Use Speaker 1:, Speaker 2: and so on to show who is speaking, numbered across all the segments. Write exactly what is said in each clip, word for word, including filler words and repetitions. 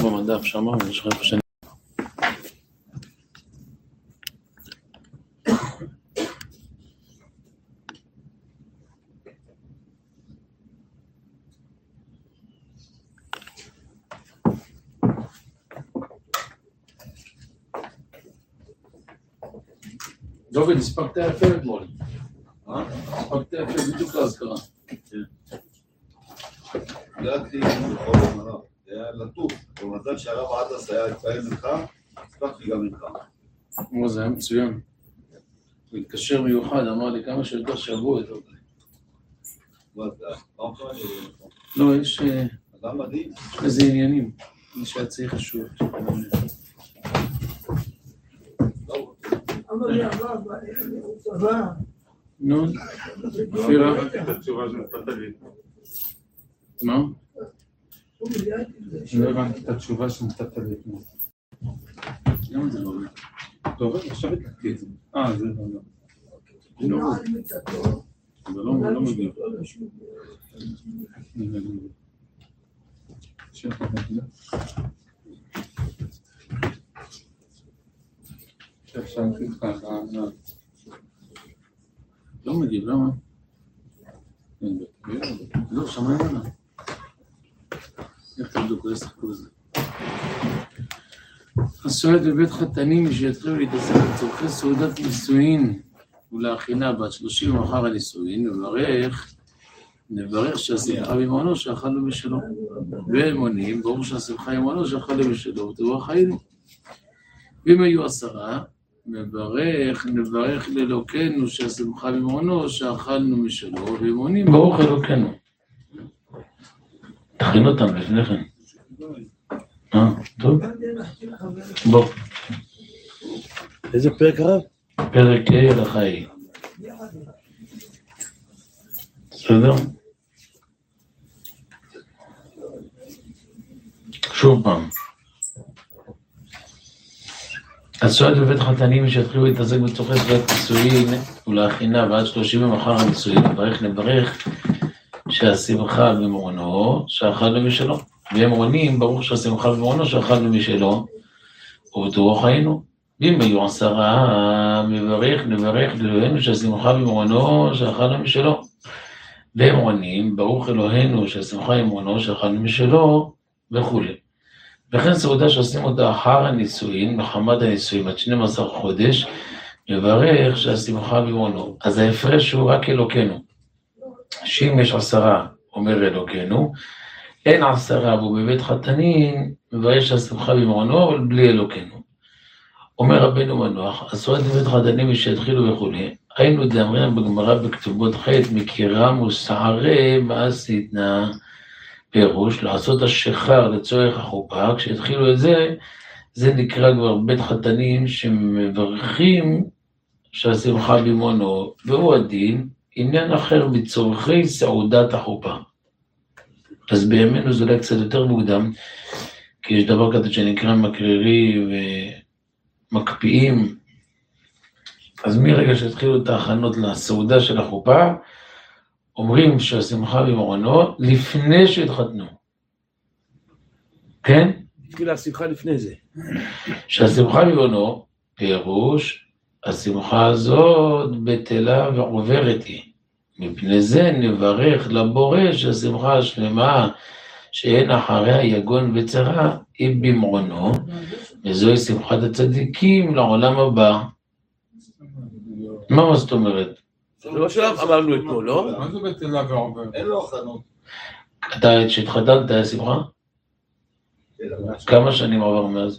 Speaker 1: במדף שם, יש לך איפה שאני... דוביד, הספקת יפה אתמול. אה? הספקת יפה בדיוק להזכרה.
Speaker 2: הגעתי לכל המנה, זה היה לטוף. במזל שהרב עדס היה התפעל ממך, הספקתי גם ממך.
Speaker 1: כמו זה היה מצוין. הוא התקשר מיוחד, אמר לי כמה שיותר שבוע יותר.
Speaker 2: מה זה? מה עכשיו אני רואה לך?
Speaker 1: לא, יש...
Speaker 2: אדם מדהים.
Speaker 1: יש לזה עניינים. מי שהיה צריך אישור.
Speaker 3: אבל לי עבר, הוא צבא.
Speaker 1: נו, אופירה.
Speaker 4: לא הבנתי את התשובה שנתת לי.
Speaker 1: מה?
Speaker 4: לא הבנתי את התשובה שנתת לי אתמול.
Speaker 1: למה זה לא עובד?
Speaker 4: אתה עובד? עכשיו התקתי את זה. אה, זה לא, לא.
Speaker 1: זה לא עובד. זה לא מגיע.
Speaker 4: שאפשרתי לך,
Speaker 1: לא מגיב, למה? לא, שמיים עלה. איך תבדוק, איזה סיפור הזה? הסועד בבית חתנים שיתחילו להתעסק בצורכי סעודת נישואין ולהכינה בת שלושים אחר הנישואין, נברך, נברך שהשמחה במעונו שאכלנו בשלו. והם עונים, ברור שהשמחה במעונו שאכלנו בשלו, ותברך חיינו. ואם היו עשרה, נברך, נברך לאלוקנו שהשמחה במעונו שאכלנו משלו, והם עונים, ברוך אלוקנו. תכין אותם לפני כן. אה, טוב. בוא.
Speaker 3: איזה פרק הרב?
Speaker 1: פרק ה' הלכה היא. בסדר? שוב פעם. הסועד בבית חתנים שיתחילו להתעסק בצורכי סעודת נישואין ולהכינה ועד שלושים יום אחר הנישואין, נברך נברך שהשמחה במעונו שאכלנו משלו. והם עונים, ברוך שהשמחה במעונו שאכלנו משלו, ובטובו חיינו. ואם היו עשרה, מברך נברך לאלוהינו שהשמחה במעונו שאכלנו משלו. והם עונים, ברוך אלוהינו שהשמחה במעונו שאכלנו משלו, וכו'. וכן סעודה שעושים אותה אחר הנישואין, מחמת הנישואין, עד שנים עשר חודש, מברך שהשמחה במעונו. אז ההפרש הוא רק אלוקנו. שאם יש עשרה, אומר אלוקנו, אין עשרה והוא בבית חתנין, מברך שהשמחה במעונו, אבל בלי אלוקנו. אומר רבנו מנוח, הסועד בבית חתנים שיתחילו וכו'. היינו דאמרינן בגמרא בכתובות ח' מכירם וסערי מעשיתנה, פירוש, לעשות השחר לצורך החופה, כשהתחילו את זה, זה נקרא כבר בית חתנים שמברכים שהשמחה במעונו, והוא הדין, עניין אחר מצורכי סעודת החופה. אז בימינו זה אולי קצת יותר מוקדם, כי יש דבר כזה שנקרא מקרירי ומקפיאים, אז מרגע שהתחילו את ההכנות לסעודה של החופה, אומרים שהשמחה במעונו לפני שהתחתנו. כן?
Speaker 3: התחילה השמחה לפני זה.
Speaker 1: שהשמחה במעונו, פירוש, השמחה הזאת בטלה ועוברת היא. מפני זה נברך לבורא שהשמחה השלמה שאין אחריה יגון וצרה היא במעונו, וזוהי שמחת הצדיקים לעולם הבא. מה זאת אומרת?
Speaker 3: זה לא שלב אמרנו אתמול, לא?
Speaker 4: מה זה בטלה ועובר?
Speaker 2: אין לו הכנות.
Speaker 1: אתה שהתחתנת היה שמחה? כמה שנים עבר מאז?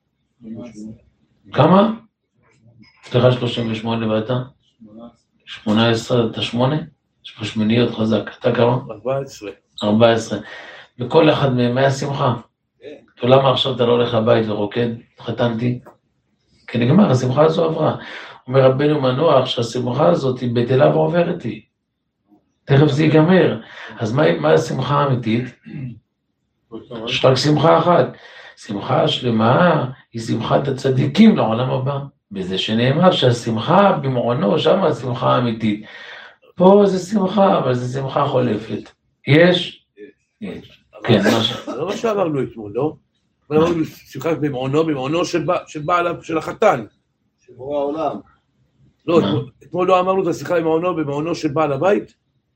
Speaker 1: כמה? סליחה שלושים ושמונה ואתה? שמונה עשרה, אתה שמונה? יש פה שמיניות חזק, אתה כמה?
Speaker 3: ארבע עשרה.
Speaker 1: ארבע עשרה. וכל אחד מהם היה שמחה. ולמה עכשיו אתה לא הולך לבית ורוקד? התחתנתי? כי נגמר, השמחה הזו עברה. אומר רבנו מנוח שהשמחה הזאת היא בטלה ועוברת היא. תכף זה ייגמר. אז מה, מה השמחה האמיתית? יש רק שמחה אחת. שמחה שלמה היא שמחת הצדיקים לעולם הבא. בזה שנאמר שהשמחה במעונו, שם השמחה האמיתית. פה זה שמחה, אבל זה שמחה חולפת. יש? יש. כן, מה ש...
Speaker 3: זה לא מה שאמרנו אתמול, לא? אבל אמרנו שמחה במעונו, במעונו של בע- של בעל, של החתן.
Speaker 2: שבורא העולם.
Speaker 3: לא,
Speaker 1: מה?
Speaker 3: אתמול- אתמול לא אמרנו את השיחה במעונו, במעונו של בעל הבית?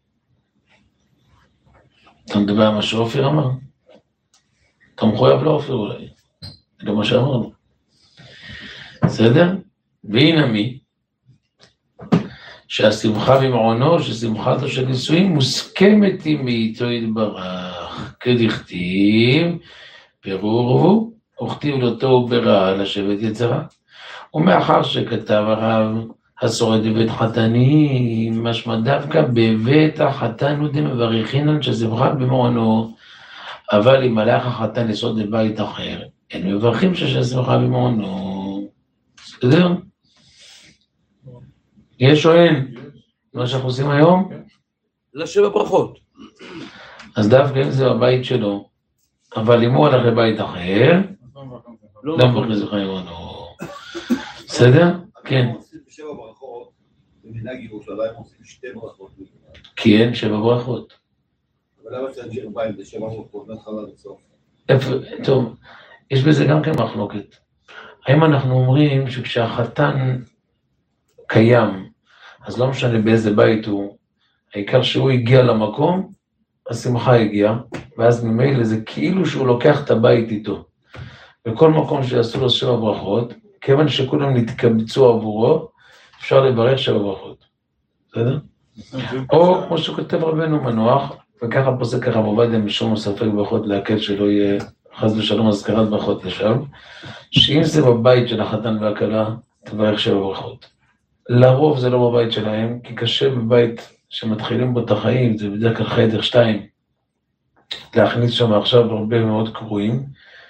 Speaker 1: אתה מדבר על מה שאופיר אמר? אתה מחויב לאופיר אולי. זה לא מה שאמרנו. בסדר? והנה מי? שהשמחה במעונו, ששמחתו של נישואים מוסכמת היא מאיתו יתברך. כדכתיב, פירור וכתיב לו תוהו ברע לשבת יצרה. ומאחר שכתב הרב השורד בבית חתנים, משמע דווקא בבית החתן הוא דמברכינן ששמחה במעונו, אבל אם הלך החתן יסוד לבית אחר, אין מברכים ששמחה במעונו. בסדר? יש או אין? מה שאנחנו עושים היום?
Speaker 3: לשבע ברכות.
Speaker 1: אז דווקא אם זה בבית שלו, אבל אם הוא הלך לבית אחר,
Speaker 3: לא
Speaker 1: לא מברכים שמחה במעונו. בסדר? כן.
Speaker 2: עושים בשבע ברכות, במנהג ירושלים עושים שתי ברכות.
Speaker 1: כי אין שבע ברכות.
Speaker 2: אבל למה צריך שבעים זה שבע ברכות מהתחלה לסוף?
Speaker 1: איפה, טוב, יש בזה גם כן מחלוקת. האם אנחנו אומרים שכשהחתן קיים, אז לא משנה באיזה בית הוא, העיקר שהוא הגיע למקום, השמחה הגיעה, ואז ממילא זה כאילו שהוא לוקח את הבית איתו. בכל מקום שיעשו לו שבע ברכות, כיוון שכולם נתקבצו עבורו, אפשר לברך שבע ברכות. בסדר? או כמו שכותב רבנו מנוח, וככה פוסק הרב עובדיה משום ספק ברכות להקל שלא יהיה חס ושלום הזכרת ברכות לשווא, שאם זה בבית של החתן והכלה, תברך שבע ברכות. לרוב זה לא בבית שלהם, כי קשה בבית שמתחילים בו את החיים, זה בדרך כלל חדר שתיים, להכניס שם עכשיו הרבה מאוד קרואים,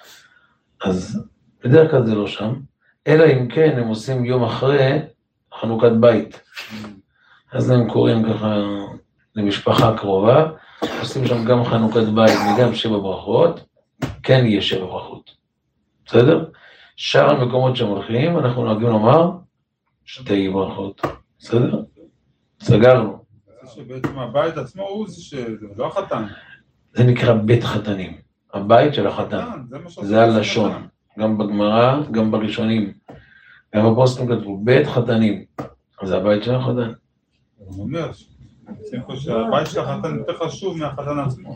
Speaker 1: אז בדרך כלל זה לא שם, אלא אם כן הם עושים יום אחרי חנוכת בית. אז הם קוראים ככה למשפחה קרובה, עושים שם גם חנוכת בית וגם שבע ברכות, כן יהיה שבע ברכות. בסדר? שאר המקומות שהם הולכים, אנחנו נוהגים לומר שתי ברכות. בסדר? סגרנו.
Speaker 4: זה שבעצם הבית עצמו הוא זה שזה לא החתן.
Speaker 1: זה נקרא בית חתנים. הבית של החתן.
Speaker 4: זה מה שעושים
Speaker 1: זה
Speaker 4: החתן.
Speaker 1: הלשון. גם בגמרא, גם בראשונים. גם בפוסטים כתבו בית חתנים. אז זה הבית של החתן.
Speaker 4: הוא אומר, עושים פה שהבית של החתן יותר חשוב מהחתן עצמו.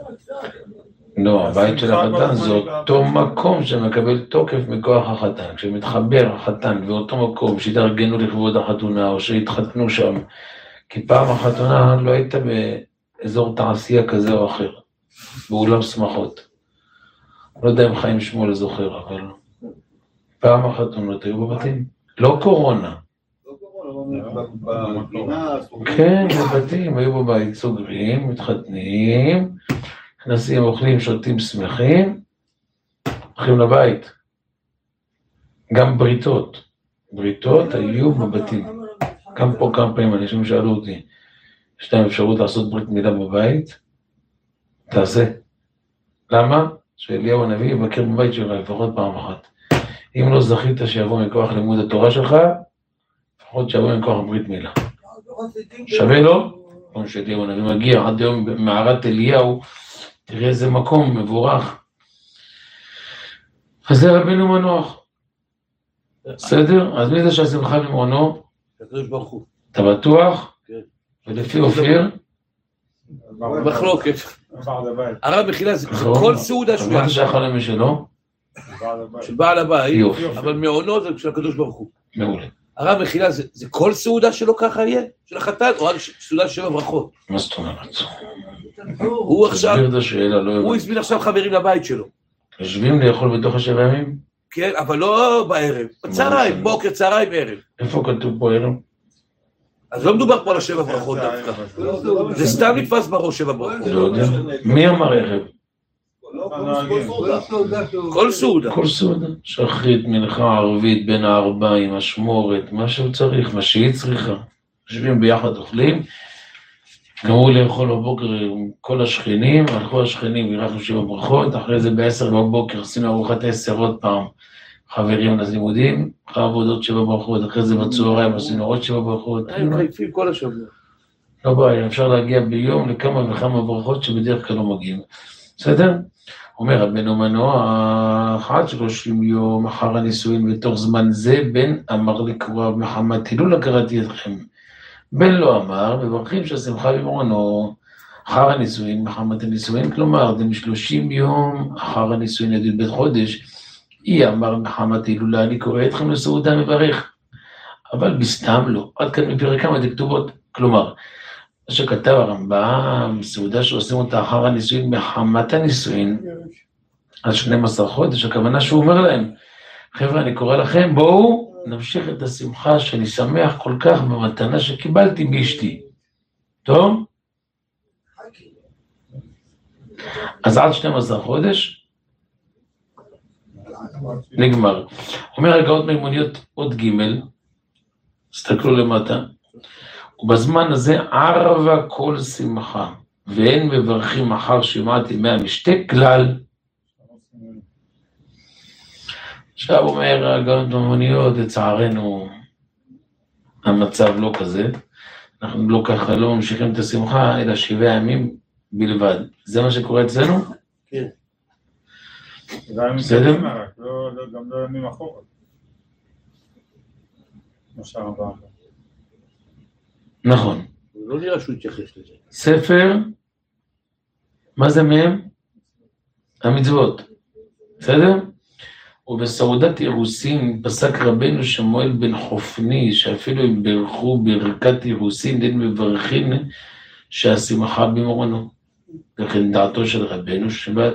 Speaker 1: לא, הבית של החתן זה אותו מקום שמקבל תוקף מכוח החתן. כשמתחבר החתן באותו מקום שהתארגנו לכבוד החתונה או שהתחתנו שם, כי פעם החתונה לא הייתה באזור תעשייה כזה או אחר, באולם שמחות. לא יודע אם חיים שמואל זוכר, אבל פעם החתונות היו בבתים. לא קורונה.
Speaker 2: לא קורונה, בגינה,
Speaker 1: כן, בבתים, היו בבית סוגרים, מתחתנים, נכנסים, אוכלים, שותים, שמחים, הולכים לבית. גם בריתות. בריתות היו בבתים. גם פה כמה פעמים אנשים שאלו אותי, יש להם אפשרות לעשות ברית מילה בבית? תעשה. למה? שאליהו הנביא יבקר בבית שלך לפחות פעם אחת. אם לא זכית שיבוא מכוח לימוד התורה שלך, לפחות שיבוא מכוח ברית מילה. שווה לו? כמו שאליהו הנביא מגיע עד היום במערת אליהו, תראה איזה מקום מבורך. אז זה רבינו מנוח. בסדר? אז מי זה שהשמחה במעונו?
Speaker 3: הקדוש ברוך הוא.
Speaker 1: אתה בטוח?
Speaker 3: כן.
Speaker 1: ולפי אופיר?
Speaker 3: מחלוקת.
Speaker 4: בעל הבית.
Speaker 3: הרב מחילה זה כל סעודה
Speaker 1: אז מה שייך למי שלא?
Speaker 4: בעל הבית.
Speaker 3: של בעל הבית,
Speaker 1: יופי.
Speaker 3: אבל מעונו זה של הקדוש ברוך הוא.
Speaker 1: מעולה.
Speaker 3: הרב מחילה זה זה כל סעודה שלו ככה יהיה? של החתן או רק סעודה של שבע ברכות?
Speaker 1: מה זאת אומרת?
Speaker 3: הוא עכשיו,
Speaker 1: תסביר את השאלה, לא
Speaker 3: הוא
Speaker 1: יודע.
Speaker 3: הזמין עכשיו חברים לבית שלו.
Speaker 1: יושבים לאכול בתוך השבע ימים?
Speaker 3: כן, אבל לא בערב. בצהריים, בוקר, צהריים, ערב.
Speaker 1: איפה כתוב פה ערב?
Speaker 3: אז לא מדובר פה על השבע ברכות דווקא. זה סתם נתפס בראש שבע ברכות.
Speaker 1: לא יודע. מי אמר ערב?
Speaker 3: כל סעודה.
Speaker 1: כל סעודה. שחרית, מנחה, ערבית, בין הארבעים, אשמורת, מה שהוא צריך, מה שהיא צריכה. יושבים ביחד, אוכלים. גמרו לאכול בבוקר עם כל השכנים, הלכו השכנים, בירכנו שבע ברכות, אחרי זה בעשר בבוקר עשינו ארוחת עשר עוד פעם, חברים ללימודים, אחרי עבודות שבע ברכות, אחרי זה בצהריים עשינו עוד שבע ברכות.
Speaker 3: הם חייפים כל השבוע.
Speaker 1: לא בעיה, אפשר להגיע ביום לכמה וכמה ברכות שבדרך כלל לא מגיעים. בסדר? אומר רבנו מנוח, עד שלושים יום אחר הנישואין, בתוך זמן זה בן אמר לקרוא מחמת הילולה קראתי אתכם. בן לא אמר, מברכים שהשמחה במעונו, אחר הנישואין, מחמת הנישואין, כלומר, זה משלושים יום אחר הנישואין עד בית חודש, היא אמר מחמת הילולה, אני קורא אתכם לסעודה מברך, אבל בסתם לא, עד כאן מפרק כמה דכתובות, כלומר, מה שכתב הרמב"ם, סעודה שעושים אותה אחר הנישואין, מחמת הנישואין, על שנים עשר חודש, הכוונה שהוא אומר להם, חבר'ה, אני קורא לכם, בואו נמשיך את השמחה שאני שמח כל כך במתנה שקיבלתי באשתי. טוב? אז עד שנים עשר חודש, נגמר. אומר רגעות מימוניות עוד ג', תסתכלו למטה, ובזמן הזה ערבה כל שמחה, ואין מברכים אחר שמעתי מהמשתה כלל. עכשיו אומר רגעות מימוניות, לצערנו המצב לא כזה, אנחנו לא ככה לא ממשיכים את השמחה, אלא שבעה ימים בלבד. זה מה שקורה אצלנו?
Speaker 3: כן.
Speaker 1: בסדר?
Speaker 4: גם לא ימים אחורה.
Speaker 1: נכון.
Speaker 3: לא נראה שהוא יתייחס לזה.
Speaker 1: ספר, מה זה מהם? המצוות. בסדר? ובסעודת אירוסין פסק רבנו שמואל בן חופני, שאפילו אם ברכו ברכת אירוסין, אין מברכין שהשמחה במעונו. לכן דעתו של רבנו שבת.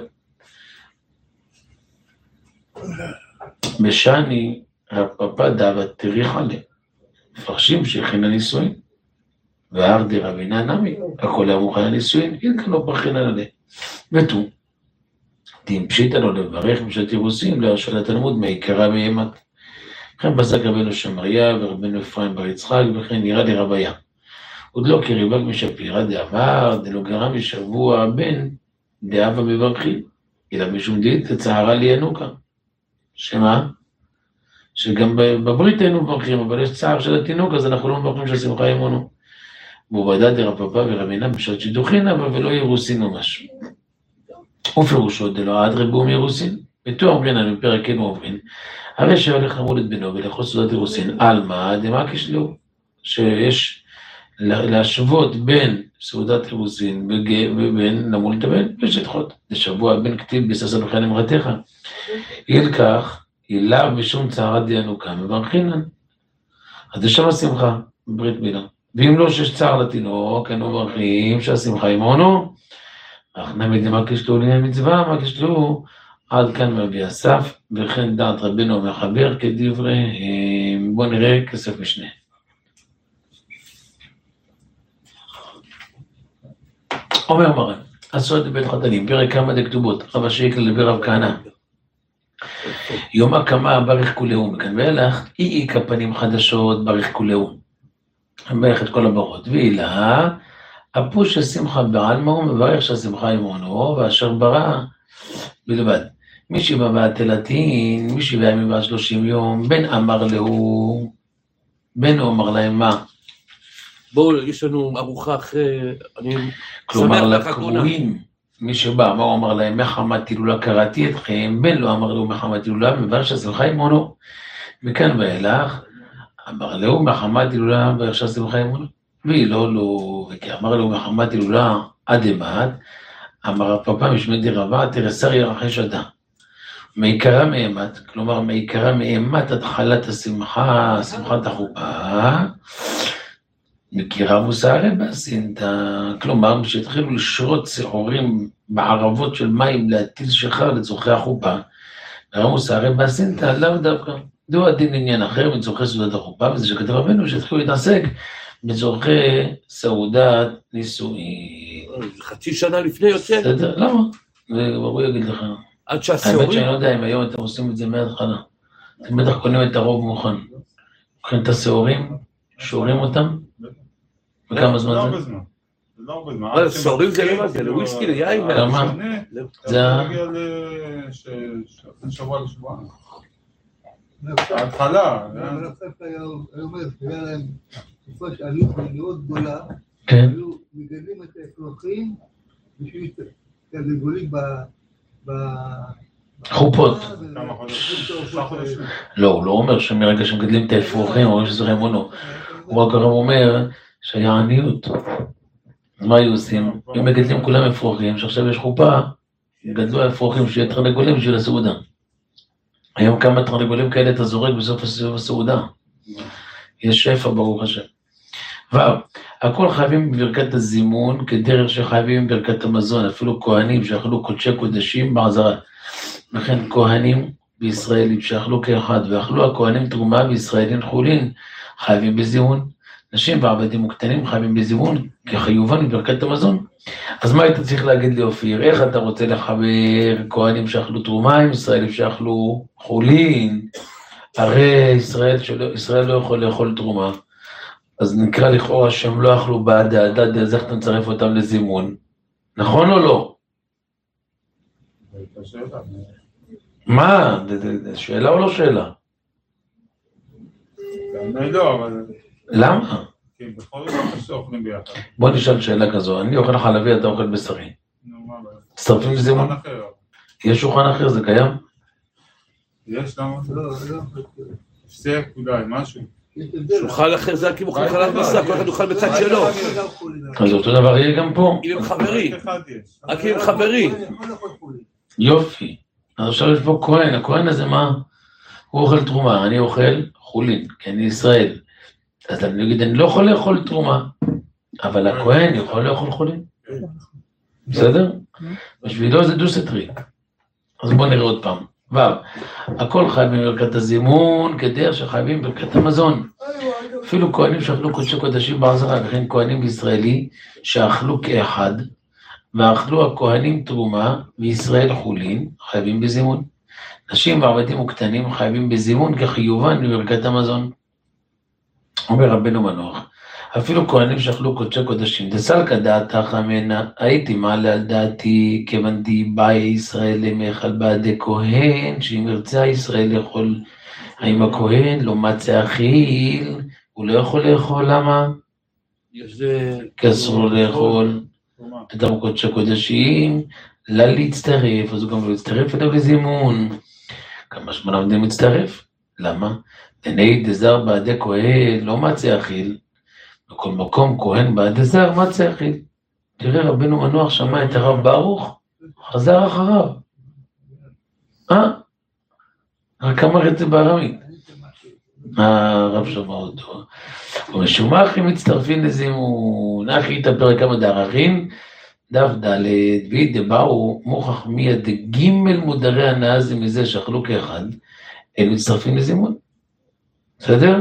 Speaker 1: בשני, הפפא דאבה תריך עליה. מפרשים שהכין הנישואין. והארדי רבינה נמי, הכל היה מוכן הנישואין, אין כאן לא פרחין עליה. ותו. תמשיט לו לברך בשעת אירוסין, להרשל התלמוד מעיקרה מאימת. וכן פסק רבנו שמריה ורבנו אפרים בר יצחק, וכן נראה לי רביה. עוד לא כריבק משפירה דאמר, דלא גרם משבוע בן דאבה מברכין, אלא משום דית תצערה לי ינוקה. שמה? שגם בברית היינו מברכים, אבל יש צער של התינוק, אז אנחנו לא מברכים של שמחה ימונו. ועובדה דרפפא ורבינה בשעת שידוכין, אבל ולא אירוסין ממש. ופירושו דלא עד רבום אירוסין, בתואר אומרינן בפרק כן אומרין, הרי שהולך למול את בנו ולאכול סעודת אירוסין, על מה? דמה כשלו, שיש להשוות בין סעודת אירוסין ובין למול את הבן, ושתחות, לשבוע בין כתיב בססן וכן אמרתך. יל כך, ילה משום צערת דיינוקה, מברכינן. אז יש שם השמחה, בברית מילה. ואם לא שיש צער לתינוק, אנו מברכים שהשמחה עמנו, אך נמיד למה כשלו לעניין מצווה, מה כשלו, עד כאן מביא הסף, וכן דעת רבנו המחבר כדבריהם. בואו נראה כסף משנה. אומר מרן, עשרות בית חתנים, פרק כמה דכתובות, רב השקל לבי רב כהנא. יום הקמה ברך כולהו, מכאן ואילך, אי כפנים חדשות ברך כולהו. מברך את כל הברות, ואילה, הפוש השמחה בעלמא הוא מברך שהשמחה עמנו, ואשר ברא בלבד. מי שבא ועד תלתין, מי שבא ימים ועד שלושים יום, בן אמר לו, בן הוא אמר להם מה?
Speaker 3: בואו, יש לנו ארוחה אחרי, אני
Speaker 1: כלומר לקרואים, מי שבא, מה הוא אמר להם? מחמת הילולה קראתי אתכם, בן לא אמר לו מחמת הילולה, מברך שהשמחה עמנו. מכאן ואילך, אמר לו מחמת הילולה, מברך שהשמחה עמנו. והיא לא לו, וכי אמר לו מחמת הילולה עד אמת, אמר הפפא משמי דרבה, תרסר ירחי שדה. מעיקרה מאמת, כלומר מעיקרה מאמת התחלת השמחה, שמחת החופה, מכירה מוסערי בסינטה, כלומר שהתחילו לשרות שעורים בערבות של מים להטיל שחר לצורכי החופה, מכירה מוסערי בסינטה, לאו דווקא, דו הדין עניין אחר מצורכי סעודת החופה, וזה שכתב רבנו שהתחילו להתעסק בצורכי סעודת נישואין.
Speaker 3: חצי שנה לפני יוצא.
Speaker 1: בסדר, למה? הוא יגיד לך.
Speaker 3: עד שהסיורים...
Speaker 1: האמת שאני לא יודע אם היום אתם עושים את זה מההתחלה. אתם בטח קונים את הרוב מוכן. קונים את הסיורים, שורים אותם, וכמה זמן זה?
Speaker 4: לא הרבה זמן. זה לא הרבה זמן.
Speaker 3: סיורים זה למה? זה לוויסקי, ליין.
Speaker 1: למה?
Speaker 4: זה מגיע לשבוע לשבועיים. ההתחלה.
Speaker 5: אבל הספר היה אומר, היה להם תקופה שעלו מאוד גדולה, היו מגדלים את האפרוחים בשביל תרנגולים ב...
Speaker 1: חופות.
Speaker 4: כמה חודשים? שלושה חודשים.
Speaker 1: לא, הוא לא אומר שמרגע שמגדלים את האפרוחים, אומרים שזה רימונו. הוא רק אומר שהיה עניות. אז מה היו עושים? אם מגדלים כולם אפרוחים, שעכשיו יש חופה, גדלו האפרוחים שיהיה תרנגולים בשביל הסעודה. היום כמה תרנגולים כאלה אתה זורק בסוף הסעודה. יש שפע ברוך השם. והכל חייבים בברכת הזימון, כדרך שחייבים בברכת המזון, אפילו כהנים שאכלו קודשי קודשים בעזרה. לכן כהנים וישראלים שאכלו כאחד, ואכלו הכהנים תרומה וישראלים חולין, חייבים בזימון. נשים ועבדים וקטנים חייבים בזימון, כחיובן בברכת המזון. אז מה היית צריך להגיד לי, אופיר? איך אתה רוצה לחבר כהנים שאכלו תרומה עם ישראלים שאכלו חולין? הרי ישראל, שלא, ישראל לא יכול לאכול תרומה. אז נקרא לכאורה שהם לא אכלו בעד העדת, אז איך אתה מצרף אותם לזימון? נכון או לא? מה? שאלה או לא שאלה?
Speaker 4: אני לא, אבל...
Speaker 1: למה?
Speaker 4: כי בכל זאת שאוכלים ביחד.
Speaker 1: בוא נשאל שאלה כזו, אני אוכל חלבי, אתה אוכל בשרי.
Speaker 4: נו, מה בעיה?
Speaker 1: מצטרפים לזימון? יש שולחן אחר, זה קיים?
Speaker 4: יש למה?
Speaker 5: לא, לא.
Speaker 4: הפסק, אולי, משהו.
Speaker 3: שולחן אחר זה רק אם אוכל חלב בשר, כל אחד יאכל בצד שלו.
Speaker 1: אז אותו דבר יהיה גם פה.
Speaker 3: אם הם חברים.
Speaker 4: רק אחד יש.
Speaker 3: רק אם הם חברים.
Speaker 1: יופי. אז עכשיו יש פה כהן, הכהן הזה מה? הוא אוכל תרומה, אני אוכל חולין, כי אני ישראל. אז אני אגיד, אני לא יכול לאכול תרומה, אבל הכהן יכול לאכול חולין. בסדר? בשבילו זה דו-סטרי. אז בואו נראה עוד פעם. ו' הכל חייבים בברכת הזימון, כדרך שחייבים בברכת המזון. אפילו כהנים שאכלו קודשי קודשים בעזרה, וכן כהנים בישראלי שאכלו כאחד, ואכלו הכהנים תרומה וישראל חולין, חייבים בזימון. נשים ועבדים וקטנים חייבים בזימון כחיובן בברכת המזון. אומר רבנו מנוח, אפילו כהנים שאכלו קודשי קודשים, דסלקא דעתך ממנה, הייתי מעלה על דעתי, כיוון דיבאי ישראל למאכל בעדי כהן, שאם ירצה ישראל לאכול, האם הכהן לא מצא אכיל, הוא לא יכול לאכול, למה? כי אסור לאכול את קודשי קודשים, לה להצטרף, אז הוא גם לא יצטרף אליו לזימון. כמה שמונה עובדים מצטרף, למה? דני דזר בעדי כהן לא מצא אכיל, בכל מקום כהן בעדי זר מצא אכיל. תראה רבנו מנוח שמע את הרב ברוך, חזר אחריו. אה? רק אמר את זה בארמית. הרב שמע אותו. ומשום אחי מצטרפים לזימון, אחי יתפר כמה דערכים, דף ד' וידי באו מוכח מיד ג' מודרי הנאה זה מזה שאכלו כאחד, הם מצטרפים לזימון. בסדר?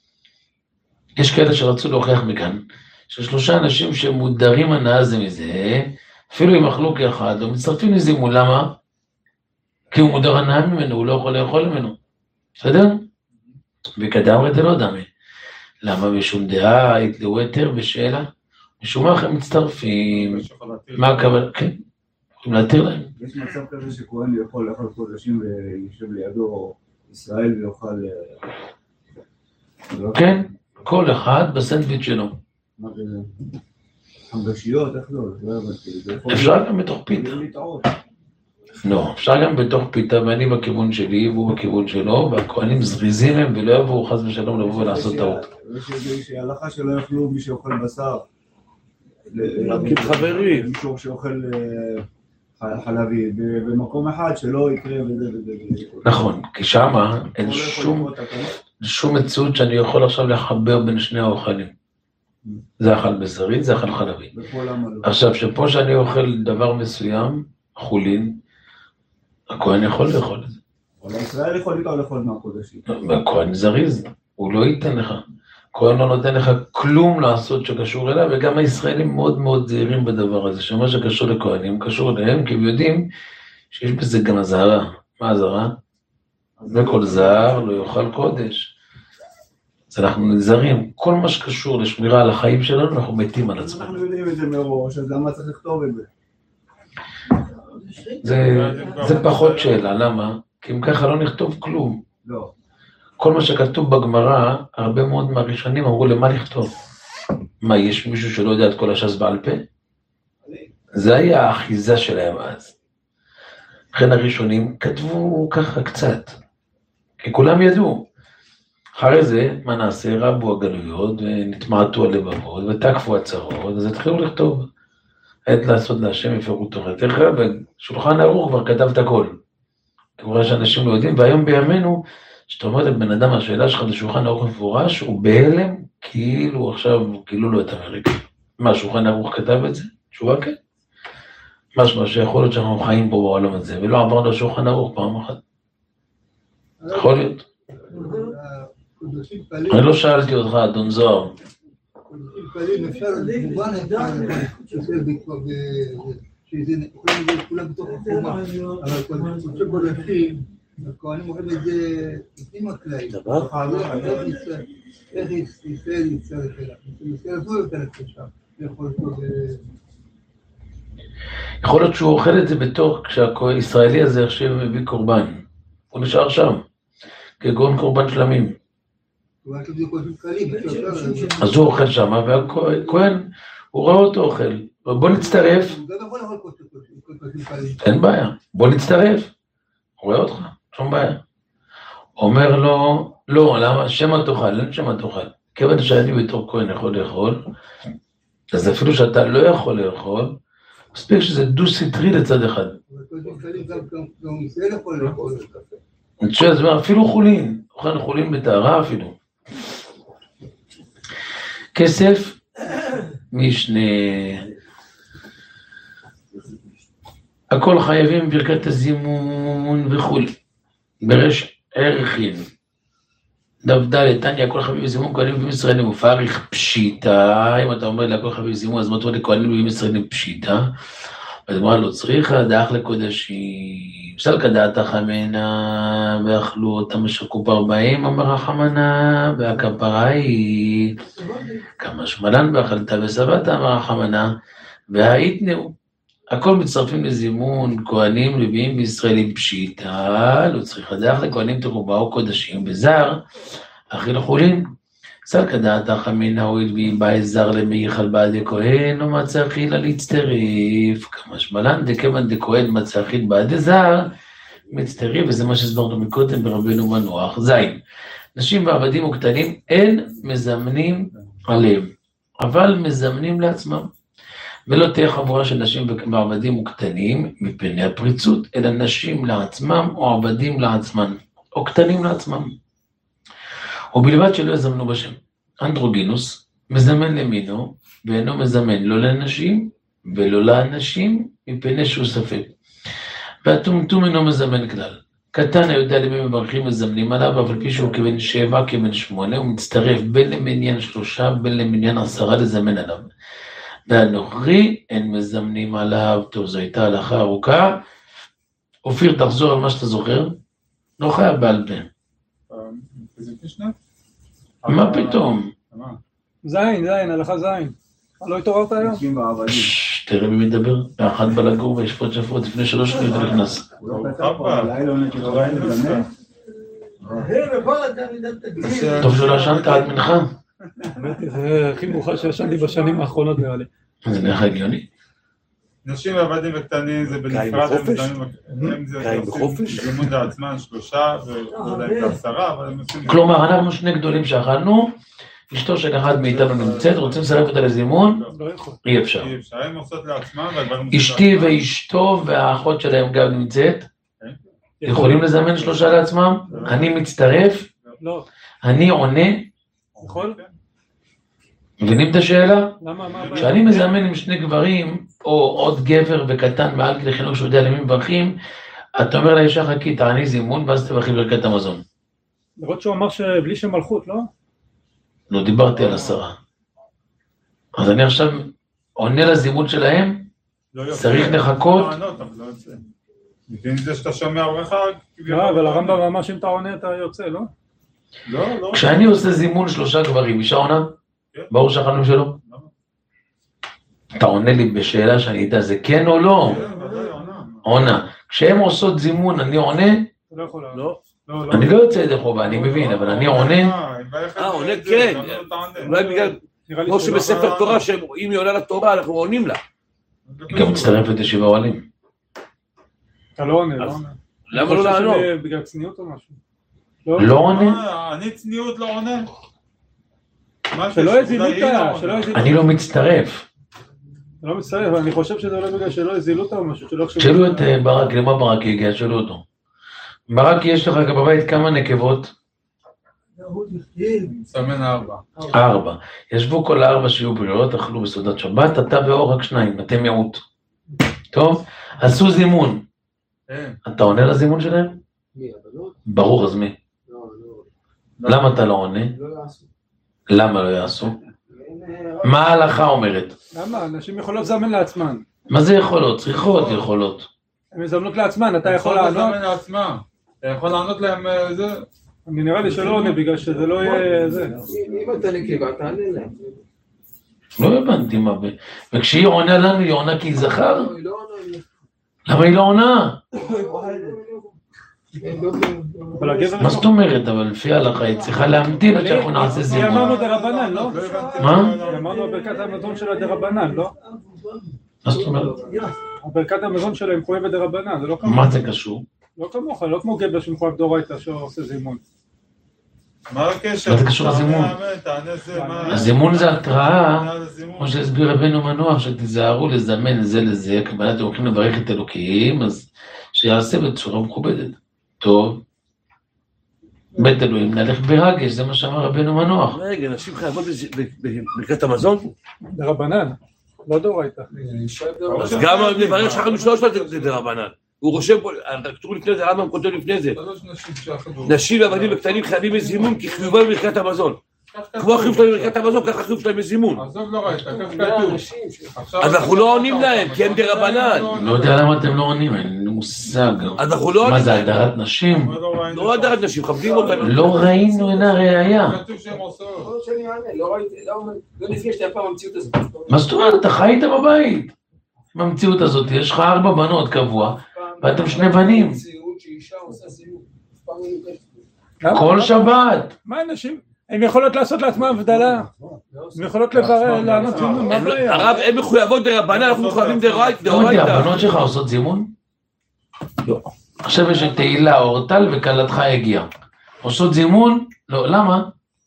Speaker 1: יש כאלה שרצו להוכיח מכאן, ששלושה אנשים שמודרים הנאה זה מזה, אפילו אם אכלו כאחד, הם מצטרפים לזימון, למה? כי הוא מודר הנאה ממנו, הוא לא יכול לאכול ממנו. בסדר? וכדאמרי זה לא דמה. למה? משום דעה, התלו היתר בשאלה, משום מה הם מצטרפים, מה הכוונה? כן, יכולים להתיר להם.
Speaker 2: יש מצב כזה שכהן יכול לאכול קודשים ויושב לידו ישראל ויוכל...
Speaker 1: כן, כל אחד בסנדוויץ' שלו.
Speaker 2: מה זה? חמגשיות, איך לא?
Speaker 1: אפשר גם בתוך פיתה. לא, אפשר גם בתוך פיתה, ואני בכיוון שלי, והוא בכיוון שלו, והכהנים זריזים הם, ולא יבואו חס ושלום לבוא ולעשות טעות.
Speaker 2: יש הלכה שלא יאכלו מי שאוכל בשר.
Speaker 3: רק חברים.
Speaker 2: מישהו שאוכל חלבי, במקום אחד שלא יקרה וזה וזה.
Speaker 1: נכון, כי שמה אין שום... שום מציאות שאני יכול עכשיו לחבר בין שני האוכלים. זה אכל בשרי, זה אכל חלבי. עכשיו, שפה שאני אוכל דבר מסוים, חולין, הכהן יכול לאכול את זה.
Speaker 2: אבל ישראל יכול איתו לאכול מהקודשים.
Speaker 1: הכהן זריז, הוא לא ייתן לך. הכהן לא נותן לך כלום לעשות שקשור אליו, וגם הישראלים מאוד מאוד זהירים בדבר הזה, שמה שקשור לכהנים, קשור אליהם, כי הם יודעים שיש בזה גם הזהרה. מה הזהרה? וכל זר לא יאכל קודש. אז אנחנו נזהרים, כל מה שקשור לשמירה על החיים שלנו, אנחנו מתים על עצמנו.
Speaker 2: אנחנו יודעים את זה מראש, אז למה צריך לכתוב את זה?
Speaker 1: זה, זה פחות שאלה, למה? כי אם ככה לא נכתוב כלום.
Speaker 2: לא.
Speaker 1: כל מה שכתוב בגמרא, הרבה מאוד מהראשונים אמרו למה לכתוב. מה, יש מישהו שלא יודע את כל הש"ס בעל פה? זה היה האחיזה שלהם אז. לכן הראשונים כתבו ככה קצת, כי כולם ידעו. אחרי זה, מה נעשה? רבו הגלויות, ונתמעטו הלבבות, ותקפו הצרות, אז התחילו לכתוב. עת לעשות להשם יפרו תורתך, ושולחן ערוך כבר כתב את הכל. כבר שאנשים לא יודעים, והיום בימינו, שאתה אומר לבן אדם, השאלה שלך לשולחן ערוך מפורש, הוא בהלם, כאילו עכשיו, כאילו לא את אמריקה. מה, שולחן ערוך כתב את זה? תשובה כן. משמע שיכול להיות שאנחנו חיים פה בעולם הזה, ולא עברנו לשולחן ערוך פעם אחת. יכול להיות. אני לא שאלתי אותך, אדון זוהר.
Speaker 5: אפשר מובן כולם בתוך החומה, אבל קודשי קודשים, הכהנים אומרים את זה עם הקלעים. איך ישראל יצטרך אליו? ישראל זו יותר קשה.
Speaker 1: יכול להיות שהוא אוכל את זה בתוך, כשהישראלי הזה עכשיו מביא קורבן. הוא נשאר שם, כגון קורבן שלמים. אז הוא אוכל שם, והכהן, הוא רואה אותו אוכל. בוא נצטרף. אין בעיה, בוא נצטרף. הוא רואה אותך, שום בעיה. אומר לו, לא, למה? שמה תאכל, אין שמה תאכל. כיוון שאני בתור כהן יכול לאכול, אז אפילו שאתה לא יכול לאכול, מספיק שזה דו-סטרי לצד אחד. אפילו חולין, אוכל חולין בטהרה אפילו. כסף, משנה. הכל חייבים ברכת הזימון וכו'. ברש ערכין. דבדל, תניה, הכל חייבים בזימון, כהנים בבים ישראלים, מופריך פשיטה. אם אתה אומר לה, הכל חייבים בזימון, אז מטרות לכהנים בבים ישראלים פשיטה. אז אמרה לו, צריכה דאח לקודשים, סלקא דעתה חמנה, ואכלו אותם משקו פרבעים, אמר החמנה, והכפרה היא, כמה שמלן ואכלת וסבתה, אמר החמנה, והאיתנאו. הכל מצטרפים לזימון, כהנים, לוויים וישראלים פשיטה, לא צריכה דאח לכהנים תרובעו קודשים, בזר, אחי לחולין. סלקא דעתה חמנה, הואיל והיא באה זר למייחל בעדי כהן, או מצא אכילה להצטרף, כמה שמלן דכיוון דכהן מצא אכיל בעדי זר, מצטרף, וזה מה שהסברנו מקודם ברבנו מנוח. זין, נשים ועבדים וקטנים, אין מזמנים עליהם, אבל מזמנים לעצמם. ולא תהיה חבורה של נשים ועבדים וקטנים מפני הפריצות, אלא נשים לעצמם או עבדים לעצמם, או קטנים לעצמם. ובלבד שלא יזמנו בשם. אנדרוגינוס מזמן למינו, ואינו מזמן לא לנשים ולא לאנשים, מפני שהוא ספק. והטומטום אינו מזמן כלל. קטן היודע למי מברכים מזמנים עליו, אבל פי שהוא כבן שבע, כבן שמונה, הוא מצטרף בין למניין שלושה, בין למניין עשרה לזמן עליו. והנוכרי אין מזמנים עליו. טוב, זו הייתה הלכה ארוכה. אופיר, תחזור על מה שאתה זוכר. לא חייב בעל פה. מה פתאום?
Speaker 6: זין, זין, הלכה זין. לא התעוררת היום?
Speaker 1: תראה מי מדבר, באחד בלגור וישפוט שפוט, לפני שלוש שנים אתה נכנס. טוב שלא ישנת עד מנחה.
Speaker 6: זה הכי מאוחר שישנתי בשנים האחרונות נראה לי.
Speaker 1: זה נראה הגיוני.
Speaker 4: נשים ועבדים וקטנים זה בנפרד,
Speaker 3: קיים בחופש?
Speaker 4: זימון לעצמן שלושה ואולי בעשרה, אבל הם עושים...
Speaker 1: כלומר, אנחנו שני גדולים שאכלנו, אשתו של אחד מאיתנו נמצאת, רוצים לסרב אותה לזימון, אי אפשר.
Speaker 4: אי אפשר, הם עושות לעצמם,
Speaker 1: אשתי ואשתו והאחות שלהם גם נמצאת, יכולים לזמן שלושה לעצמם, אני מצטרף, אני עונה,
Speaker 6: יכול?
Speaker 1: מבינים את השאלה?
Speaker 6: למה? מה?
Speaker 1: כשאני מזמן עם שני גברים, או עוד גבר וקטן מעל כדי חינוך שיודע למי מברכים, אתה אומר לאישה חכי, תעני זימון, ואז תברכי ברכת המזון.
Speaker 6: לראות שהוא אמר שבלי שם מלכות, לא? לא
Speaker 1: דיברתי על עשרה. אז אני עכשיו עונה לזימון שלהם, צריך לחכות.
Speaker 4: מבין זה שאתה שומע ברכה?
Speaker 6: לא, אבל הרמב"ם אמר שאם אתה עונה אתה יוצא, לא?
Speaker 4: לא, לא.
Speaker 1: כשאני עושה זימון שלושה גברים, אישה עונה? ברור שאכלנו שלא? אתה עונה לי בשאלה שאני יודע, זה כן או לא? עונה. כשהם עושות זימון, אני עונה?
Speaker 6: לא.
Speaker 1: אני לא יוצא ידי חובה, אני מבין, אבל אני עונה.
Speaker 3: אה, עונה כן. אולי בגלל, כמו שבספר תורה, שאם היא עונה לתורה, אנחנו עונים לה.
Speaker 1: היא גם מצטרפת לשבעה אוהלים.
Speaker 6: אתה לא עונה, לא
Speaker 3: אז-
Speaker 6: עונה.
Speaker 3: למה לא לענות?
Speaker 6: אני חושב שבגלל צניעות או משהו.
Speaker 1: לא עונה?
Speaker 4: מה, אני צניעות לא עונה? מה
Speaker 6: שלא
Speaker 4: זה,
Speaker 6: יזילו
Speaker 4: אולי היא לא
Speaker 6: אותה,
Speaker 4: עונה.
Speaker 6: שלא יזילו
Speaker 1: אני לא מצטרף.
Speaker 6: אני לא מצטרף, אבל אני חושב שזה אולי בגלל שלא יזילו אותה או משהו, שלא יחשבו...
Speaker 1: שאלו את אה, ברק, למה ברק הגיע? שאלו אותו. ברק, יש לך בבית כמה נקבות?
Speaker 4: מסמן ארבע.
Speaker 1: ארבע. ישבו כל הארבע שיהיו בריאות, אכלו בסעודת שבת, אתה ואור רק שניים, אתם מיעוט. טוב? עשו זימון.
Speaker 4: כן.
Speaker 1: אתה עונה לזימון שלהם?
Speaker 5: מי, הבנות?
Speaker 1: ברור, אז מי?
Speaker 5: לא, לא.
Speaker 1: למה אתה לא עונה?
Speaker 5: לא יעשו.
Speaker 1: למה לא יעשו? מה ההלכה אומרת?
Speaker 6: למה? אנשים יכולות לזמן לעצמן.
Speaker 1: מה זה יכולות? צריכות יכולות.
Speaker 6: הן מזמנות לעצמן, אתה יכול
Speaker 4: יכול
Speaker 6: לענות?
Speaker 4: לזמן לעצמם. אתה יכול לענות להם אה, זה?
Speaker 6: אני נראה לי שלא עונה בגלל שזה לא יהיה זה.
Speaker 5: אם אתה נקבה, תענה להם.
Speaker 1: לא הבנתי מה ב... וכשהיא עונה לנו, היא עונה כי היא זכר?
Speaker 5: לא, היא לא עונה.
Speaker 1: למה היא לא עונה?
Speaker 6: אבל הגבר...
Speaker 1: מה זאת אומרת? אבל לפי ההלכה היא צריכה להמתין עד שאנחנו נעשה
Speaker 6: כי
Speaker 1: זימון.
Speaker 6: אמרנו דרבנן, לא?
Speaker 4: לא הבנתי.
Speaker 1: מה?
Speaker 6: אמרנו ברכת המזון של הדרבנן, לא?
Speaker 1: מה זאת אומרת?
Speaker 6: ברכת המזון שלהם מחויבת דרבנן, זה לא כמוך.
Speaker 1: מה זה קשור?
Speaker 6: לא כמוך, לא כמו גבר שמחויב דאורייתא שעושה זימון.
Speaker 4: מה הקשר?
Speaker 1: מה זה קשור לזימון?
Speaker 4: תענה, תענה זה, מה...
Speaker 1: הזימון זה התראה,
Speaker 4: תענה לזימון.
Speaker 1: כמו שהסביר רבנו מנוח, שתיזהרו לזמן זה לזה, כמובן אתם הולכים לברך את אלוקים, אז שיעשה בצורה מכובדת. טוב. בית אלוהים, נלך ברגש, זה מה שאמר רבנו מנוח.
Speaker 3: רגע, נשים חייבות בברכת המזון?
Speaker 6: דרבנן, לא דאורייתא.
Speaker 3: אז גם לברך שחרנו שלוש פעמים זה דרבנן. הוא רושם פה, כתוב לפני זה, הרמב"ם כותב לפני זה.
Speaker 4: שלוש נשים שאחדו.
Speaker 3: נשים ועבדים וקטנים חייבים בזימון כי חיובם בברכת המזון. כמו החיוב שלהם בברכת המזון, ככה החיוב שלהם בזימון.
Speaker 4: עזוב לא ראית, כך כתוב. עכשיו
Speaker 3: אז אנחנו לא עונים להם, כי הם דרבנן.
Speaker 1: לא יודע למה אתם לא עונים, אין לי מושג.
Speaker 3: אז אנחנו לא
Speaker 1: מה
Speaker 3: עונים
Speaker 1: זה,
Speaker 3: להם.
Speaker 1: הדרת נשים?
Speaker 3: לא הדרת נשים, מכבדים אותנו.
Speaker 1: לא ראינו, אינה ראייה.
Speaker 4: כתוב שהם עושות.
Speaker 5: יכול להיות שאני אענה, לא ראיתי, לא נפגשתי אף פעם במציאות הזאת.
Speaker 1: מה זאת אומרת? אתה חי איתה בבית. במציאות הזאת, יש לך ארבע בנות קבוע, ואתם שני בנים.
Speaker 5: מציאות שאישה עושה סיום. אף פעם לא נפגשתי.
Speaker 1: כל שבת.
Speaker 6: מה אנשים? הן יכולות לעשות לעצמן הבדלה. הן יכולות לברר, לענות זימון, מה
Speaker 3: הם לא-
Speaker 6: הבעיה?
Speaker 3: הרב, הם מחויבות דרבנן, אנחנו מחויבים דאורייתא.
Speaker 1: לא יודע, הבנות שלך עושות זימון? לא. עכשיו יש את תהילה, אורטל וקלתך הגיעה. עושות זימון? לא, למה?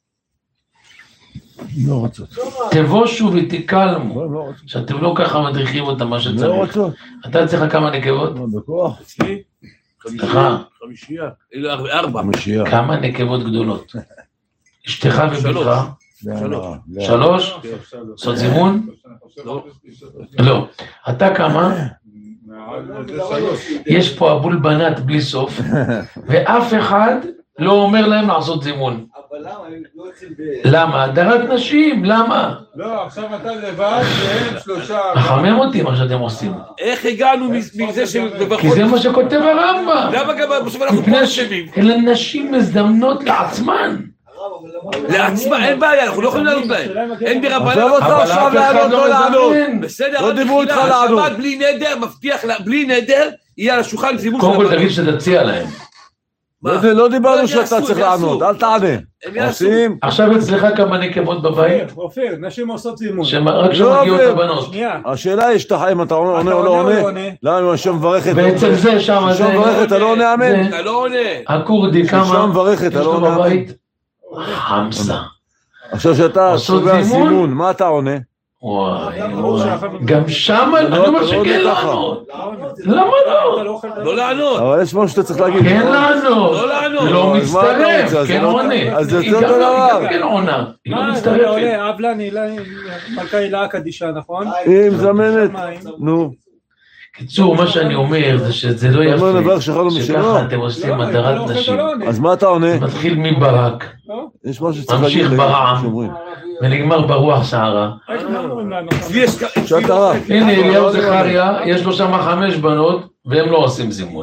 Speaker 7: לא רוצות.
Speaker 1: תבושו ותקלמו.
Speaker 7: לא, לא רוצות.
Speaker 1: שאתם לא ככה מדריכים אותם מה
Speaker 7: לא
Speaker 1: שצריך.
Speaker 7: רוצות.
Speaker 1: אתה צריך כמה נקבות?
Speaker 7: בכוח.
Speaker 3: אצלי?
Speaker 1: חמישייה.
Speaker 3: חמישייה. אלו ארבע.
Speaker 7: חמישייה.
Speaker 1: כמה נקבות גדולות? אשתך וביתך?
Speaker 7: שלוש.
Speaker 1: שלוש? עושות זימון?
Speaker 3: לא.
Speaker 1: לא. אתה כמה?
Speaker 4: מעל זה שלוש.
Speaker 1: יש פה אבול בנת בלי סוף, ואף אחד לא אומר להם לעשות זימון.
Speaker 2: אבל למה? אני לא אתחיל ב...
Speaker 1: למה? הדרת נשים, למה?
Speaker 4: לא, עכשיו אתה לבד והם שלושה.
Speaker 1: מחמם אותי מה שאתם עושים.
Speaker 3: איך הגענו מזה
Speaker 1: כי
Speaker 3: שבברכות...
Speaker 1: זה מה שכותב הרמב"ם.
Speaker 3: למה גם בסוף אנחנו פה
Speaker 1: מפני
Speaker 3: אשמים?
Speaker 1: אלה נשים מזדמנות לעצמן.
Speaker 3: לעצמה, אין בעיה, אנחנו לא יכולים לענות להם. אין דרבנן.
Speaker 7: עזוב אותך
Speaker 1: אבל
Speaker 7: עכשיו
Speaker 1: אף אחד
Speaker 7: לענות,
Speaker 1: לא
Speaker 7: לא לענות.
Speaker 1: מזמן.
Speaker 3: בסדר,
Speaker 7: לא
Speaker 3: רק
Speaker 7: דיברו
Speaker 3: תחילה,
Speaker 7: איתך לענות.
Speaker 3: השבת בלי נדר, מבטיח, לה- בלי נדר, יהיה על השולחן זימון של
Speaker 1: קודם כל
Speaker 3: הבנות.
Speaker 1: תגיד שתציע להם.
Speaker 3: מה?
Speaker 7: לא- לא דיברנו
Speaker 3: לא,
Speaker 7: שאתה
Speaker 3: יעשו,
Speaker 7: צריך
Speaker 3: יעשו.
Speaker 7: לענות, אל תענה.
Speaker 3: הם יעשו.
Speaker 7: עושים?
Speaker 1: עכשיו אצלך כמה נקבות בבית?
Speaker 6: אופיר, נשים עושות זימון.
Speaker 1: שרק
Speaker 7: לא
Speaker 1: שמגיעות
Speaker 7: עובר.
Speaker 1: הבנות.
Speaker 6: שנייה.
Speaker 7: השאלה היא שאתה חי אם אתה עונה
Speaker 6: אתה
Speaker 7: או לא
Speaker 6: עונה או
Speaker 7: עונה.
Speaker 6: לא עונה?
Speaker 7: למה אם השם מברכת?
Speaker 1: ואצל זה שם זה...
Speaker 7: השם מברכת, אתה לא עונה אמן?
Speaker 1: זה-
Speaker 3: אתה לא עונה.
Speaker 1: הכורדי
Speaker 7: השם
Speaker 1: כמה?
Speaker 7: מברכת,
Speaker 1: יש
Speaker 7: אתה לא
Speaker 1: לו
Speaker 7: עונה אמן?
Speaker 1: בבית? חמסה.
Speaker 7: עכשיו שאתה
Speaker 1: עושות
Speaker 7: סוגר
Speaker 1: זימון?
Speaker 7: זימון, מה אתה עונה?
Speaker 1: וואי וואי. גם שם אני
Speaker 7: לא,
Speaker 1: אומר
Speaker 7: אתה לא
Speaker 1: שכן
Speaker 7: עונה ככה.
Speaker 1: לענות. למה לא?
Speaker 3: לא לענות.
Speaker 7: אבל יש משהו שאתה צריך להגיד.
Speaker 1: כן לענות.
Speaker 3: לא לענות.
Speaker 1: לא
Speaker 7: אז מה אתה
Speaker 1: מצטרף,
Speaker 7: רוצה? אז
Speaker 1: כן
Speaker 7: לא-
Speaker 1: עונה.
Speaker 7: אז זה
Speaker 1: היא
Speaker 7: אותו
Speaker 1: גם לא-
Speaker 7: דבר.
Speaker 1: היא גם כן עונה. היא לא
Speaker 6: מה, זה
Speaker 1: מצטרפת.
Speaker 6: עולה, אבלה נילה, מלכה הילה הקדישה, נכון?
Speaker 7: היא מזמנת.
Speaker 6: מים.
Speaker 7: נו.
Speaker 1: קיצור, מה שאני אומר זה שזה לא
Speaker 7: אתה אומר נברך
Speaker 1: יפה.
Speaker 7: שחררנו משלו.
Speaker 1: שככה אתם עושים
Speaker 6: לא, אתה לא
Speaker 1: הדרת
Speaker 6: אוכל,
Speaker 1: נשים.
Speaker 6: אתה לא עונה.
Speaker 7: אז מה אתה עונה?
Speaker 1: זה מתחיל מברק,
Speaker 6: לא?
Speaker 7: יש משהו שצריך
Speaker 1: ממשיך
Speaker 7: להגיד.
Speaker 1: ברעם.
Speaker 7: שאומרים.
Speaker 1: ונגמר ברוח שערה.
Speaker 6: איך לא אמורים לענות?
Speaker 3: אצלי יש...
Speaker 7: שאתה רב.
Speaker 1: הנה אליהו זכריה, יש לו שם חמש בנות, והם לא עושים זימון.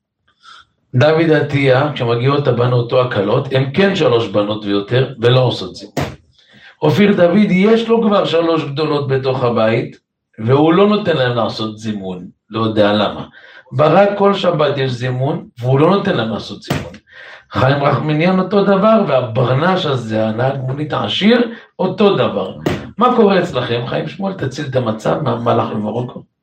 Speaker 1: דוד עטיה, כשמגיעות הבנות או הקלות, הם כן שלוש בנות ויותר, ולא עושות זימון. אופיר דוד, יש לו כבר שלוש גדולות בתוך הבית, והוא לא נותן להם לעשות זימון, לא יודע למה. ברק כל שבת יש זימון, והוא לא נותן להם לעשות זימון. חיים רחמניאן אותו דבר, והברנש הזה, הנהג מונית העשיר, אותו דבר. מה קורה אצלכם? חיים שמואל, תציל את המצב מהמלאך למרוקו.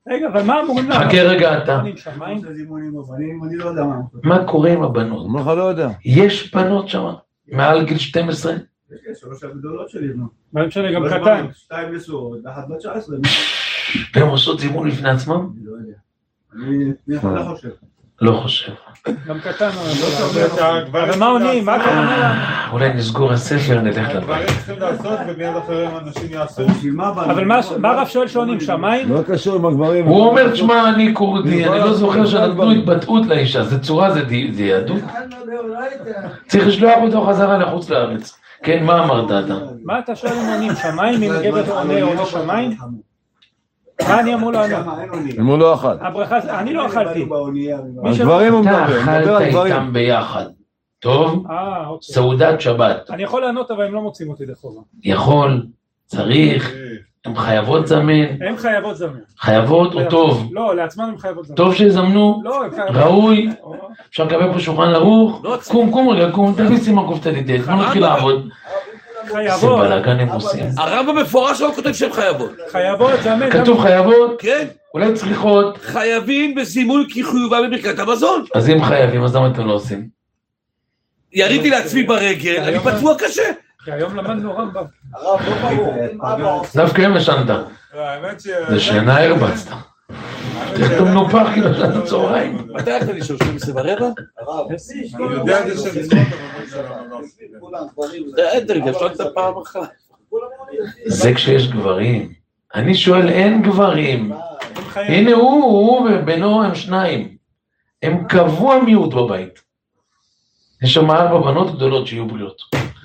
Speaker 6: רגע, אבל מה אמורים לענות?
Speaker 1: חכה רגע אתה.
Speaker 6: שמיים?
Speaker 5: אני לא יודע מה.
Speaker 1: מה קורה עם הבנות?
Speaker 7: אומר לך לא יודע.
Speaker 1: יש בנות שם, מעל גיל שתים עשרה?
Speaker 5: יש שלוש הגדולות שלי, נו.
Speaker 6: מה משנה, גם קטן.
Speaker 5: שתיים נשואות, ואחת בת תשע עשרה.
Speaker 1: והן עושות זימון לפני עצמם?
Speaker 5: אני לא יודע. אני לא חושב.
Speaker 1: לא חושב.
Speaker 6: גם קטן. אבל מה עונים? מה הכוונה לה?
Speaker 1: אולי נסגור הספר, נלך לבית.
Speaker 4: הדברים צריכים לעשות ומיד אחריהם אנשים יעשו.
Speaker 6: אבל מה הרב שואל שעונים? שמיים?
Speaker 7: לא קשור עם הגברים.
Speaker 1: הוא אומר, תשמע, אני כורדי, אני לא זוכר שנתנו התבטאות לאישה, זה צורה, זה יהדות. צריך לשלוח אותו חזרה לחוץ לארץ. כן, מה אמרת אתה?
Speaker 6: מה אתה שואל אם עונים? שמיים? אם גבר עונה עונה שמיים? מה אני אמור לענות?
Speaker 7: אם הוא לא אכל.
Speaker 6: הברכה, אני לא אכלתי.
Speaker 7: הגברים הוא
Speaker 1: אתה
Speaker 7: מדבר, מדבר על
Speaker 1: אכלת
Speaker 7: גברים.
Speaker 1: איתם ביחד. טוב?
Speaker 6: אה, אוקיי.
Speaker 1: סעודת שבת.
Speaker 6: אני יכול לענות, אבל הם לא מוצאים אותי דחובה.
Speaker 1: יכול, צריך, הן חייבות זמן.
Speaker 6: הן חייבות זמן.
Speaker 1: חייבות או טוב?
Speaker 6: לא, לעצמן הן חייבות זמן.
Speaker 1: טוב שיזמנו,
Speaker 6: לא, הן חייבות.
Speaker 1: ראוי, אפשר לקבל פה שולחן ערוך. קום, קום רגע, קום, תביא סימן קופטדיטט, בוא נתחיל לעבוד. זה
Speaker 6: חייבות.
Speaker 1: בלאגן הם עושים.
Speaker 3: הרב המפורש לא כותב שהן חייבות.
Speaker 6: חייבות, זמן.
Speaker 1: כתוב חייבות,
Speaker 3: כן,
Speaker 1: אולי צריכות.
Speaker 3: חייבים בזימון כי חיובה בברכת המזון.
Speaker 1: אז אם חייבים, אז למה אתם לא עושים?
Speaker 3: יריתי לעצמי ברגל, אני פצוע קשה.
Speaker 6: כי היום למדנו רמב"ם.
Speaker 2: הרב, לא ברור.
Speaker 1: דווקא הם ישנת.
Speaker 4: האמת ש...
Speaker 1: זה שינה הרבצת. תכתוב מנופח כאילו ישנת צהריים.
Speaker 3: מתי הלכת לישון? שתים עשרה ורבע?
Speaker 2: הרב,
Speaker 4: אני יודע את זה שמצוות, אבל לא
Speaker 2: כולם דברים.
Speaker 3: אין דרגה, שואלת פעם אחת.
Speaker 1: זה כשיש גברים. אני שואל, אין גברים.
Speaker 6: הם חייבים.
Speaker 1: הנה הוא, הוא ובינו הם שניים. הם קבוע מיעוט בבית. יש שם ארבע בנות גדולות שיהיו בריאות.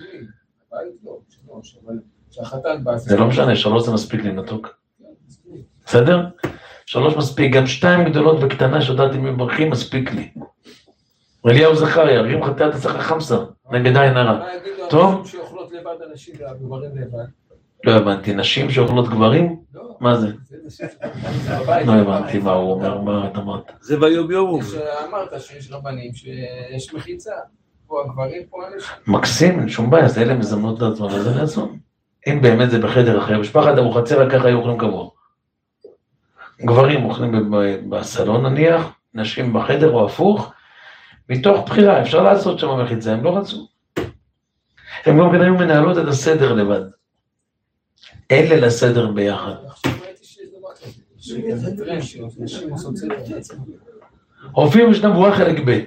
Speaker 1: זה לא משנה, שלוש זה מספיק לי מתוק. בסדר? שלוש מספיק, גם שתיים גדולות וקטנה שיודעת אם הם מברכים, מספיק לי. אליהו זכריה, רים חטאת הצחה חמסה, נגד עין הרע. טוב?
Speaker 8: נשים שאוכלות לבד אנשים וגברים לבד.
Speaker 1: לא הבנתי, נשים שאוכלות גברים? מה זה? לא הבנתי מה הוא אומר, מה את אמרת?
Speaker 3: זה ביום יום.
Speaker 8: שאמרת שיש רבנים שיש מחיצה. פה הגברים, פה אנשים.
Speaker 1: מקסים, אין שום בעיה, אז אלה מזמנות לעצמם, אז זה לעצמם. אם באמת זה בחדר אחר, משפחת אבוחצירא ככה היו אוכלים קבוע. גברים אוכלים בסלון נניח, נשים בחדר או הפוך, מתוך בחירה, אפשר לעשות שם מחיצה, הם לא רצו. הם גם כן היו מנהלות את הסדר לבד. אלה לסדר ביחד.
Speaker 8: עכשיו ראיתי שיש דבר כזה. זה טרנד שנשים עושות סדר בעצם.
Speaker 1: הופיעו בשנה ברורה חלק ב'.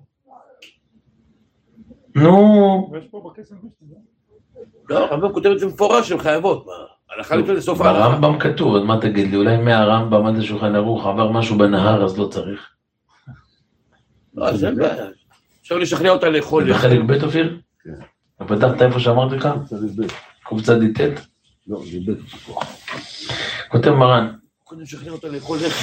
Speaker 1: נו,
Speaker 6: ויש פה בקסם
Speaker 3: לא, הרמב"ם כותב את זה מפורש, שהן חייבות. הלכה לפני לסוף ההלכה.
Speaker 1: ברמב"ם כתוב, אז מה תגיד לי, אולי מהרמב"ם עד השולחן ערוך עבר משהו בנהר, אז לא צריך.
Speaker 3: לא, זה בעיה. אפשר לשכנע אותה לאכול.
Speaker 1: בחלק ב' אופיר? ופתחת איפה שאמרתי לך? קבוצה דיטט?
Speaker 7: לא, זה בית.
Speaker 1: כותב מרן.
Speaker 3: קודם לשכנע אותה לאכול לחם.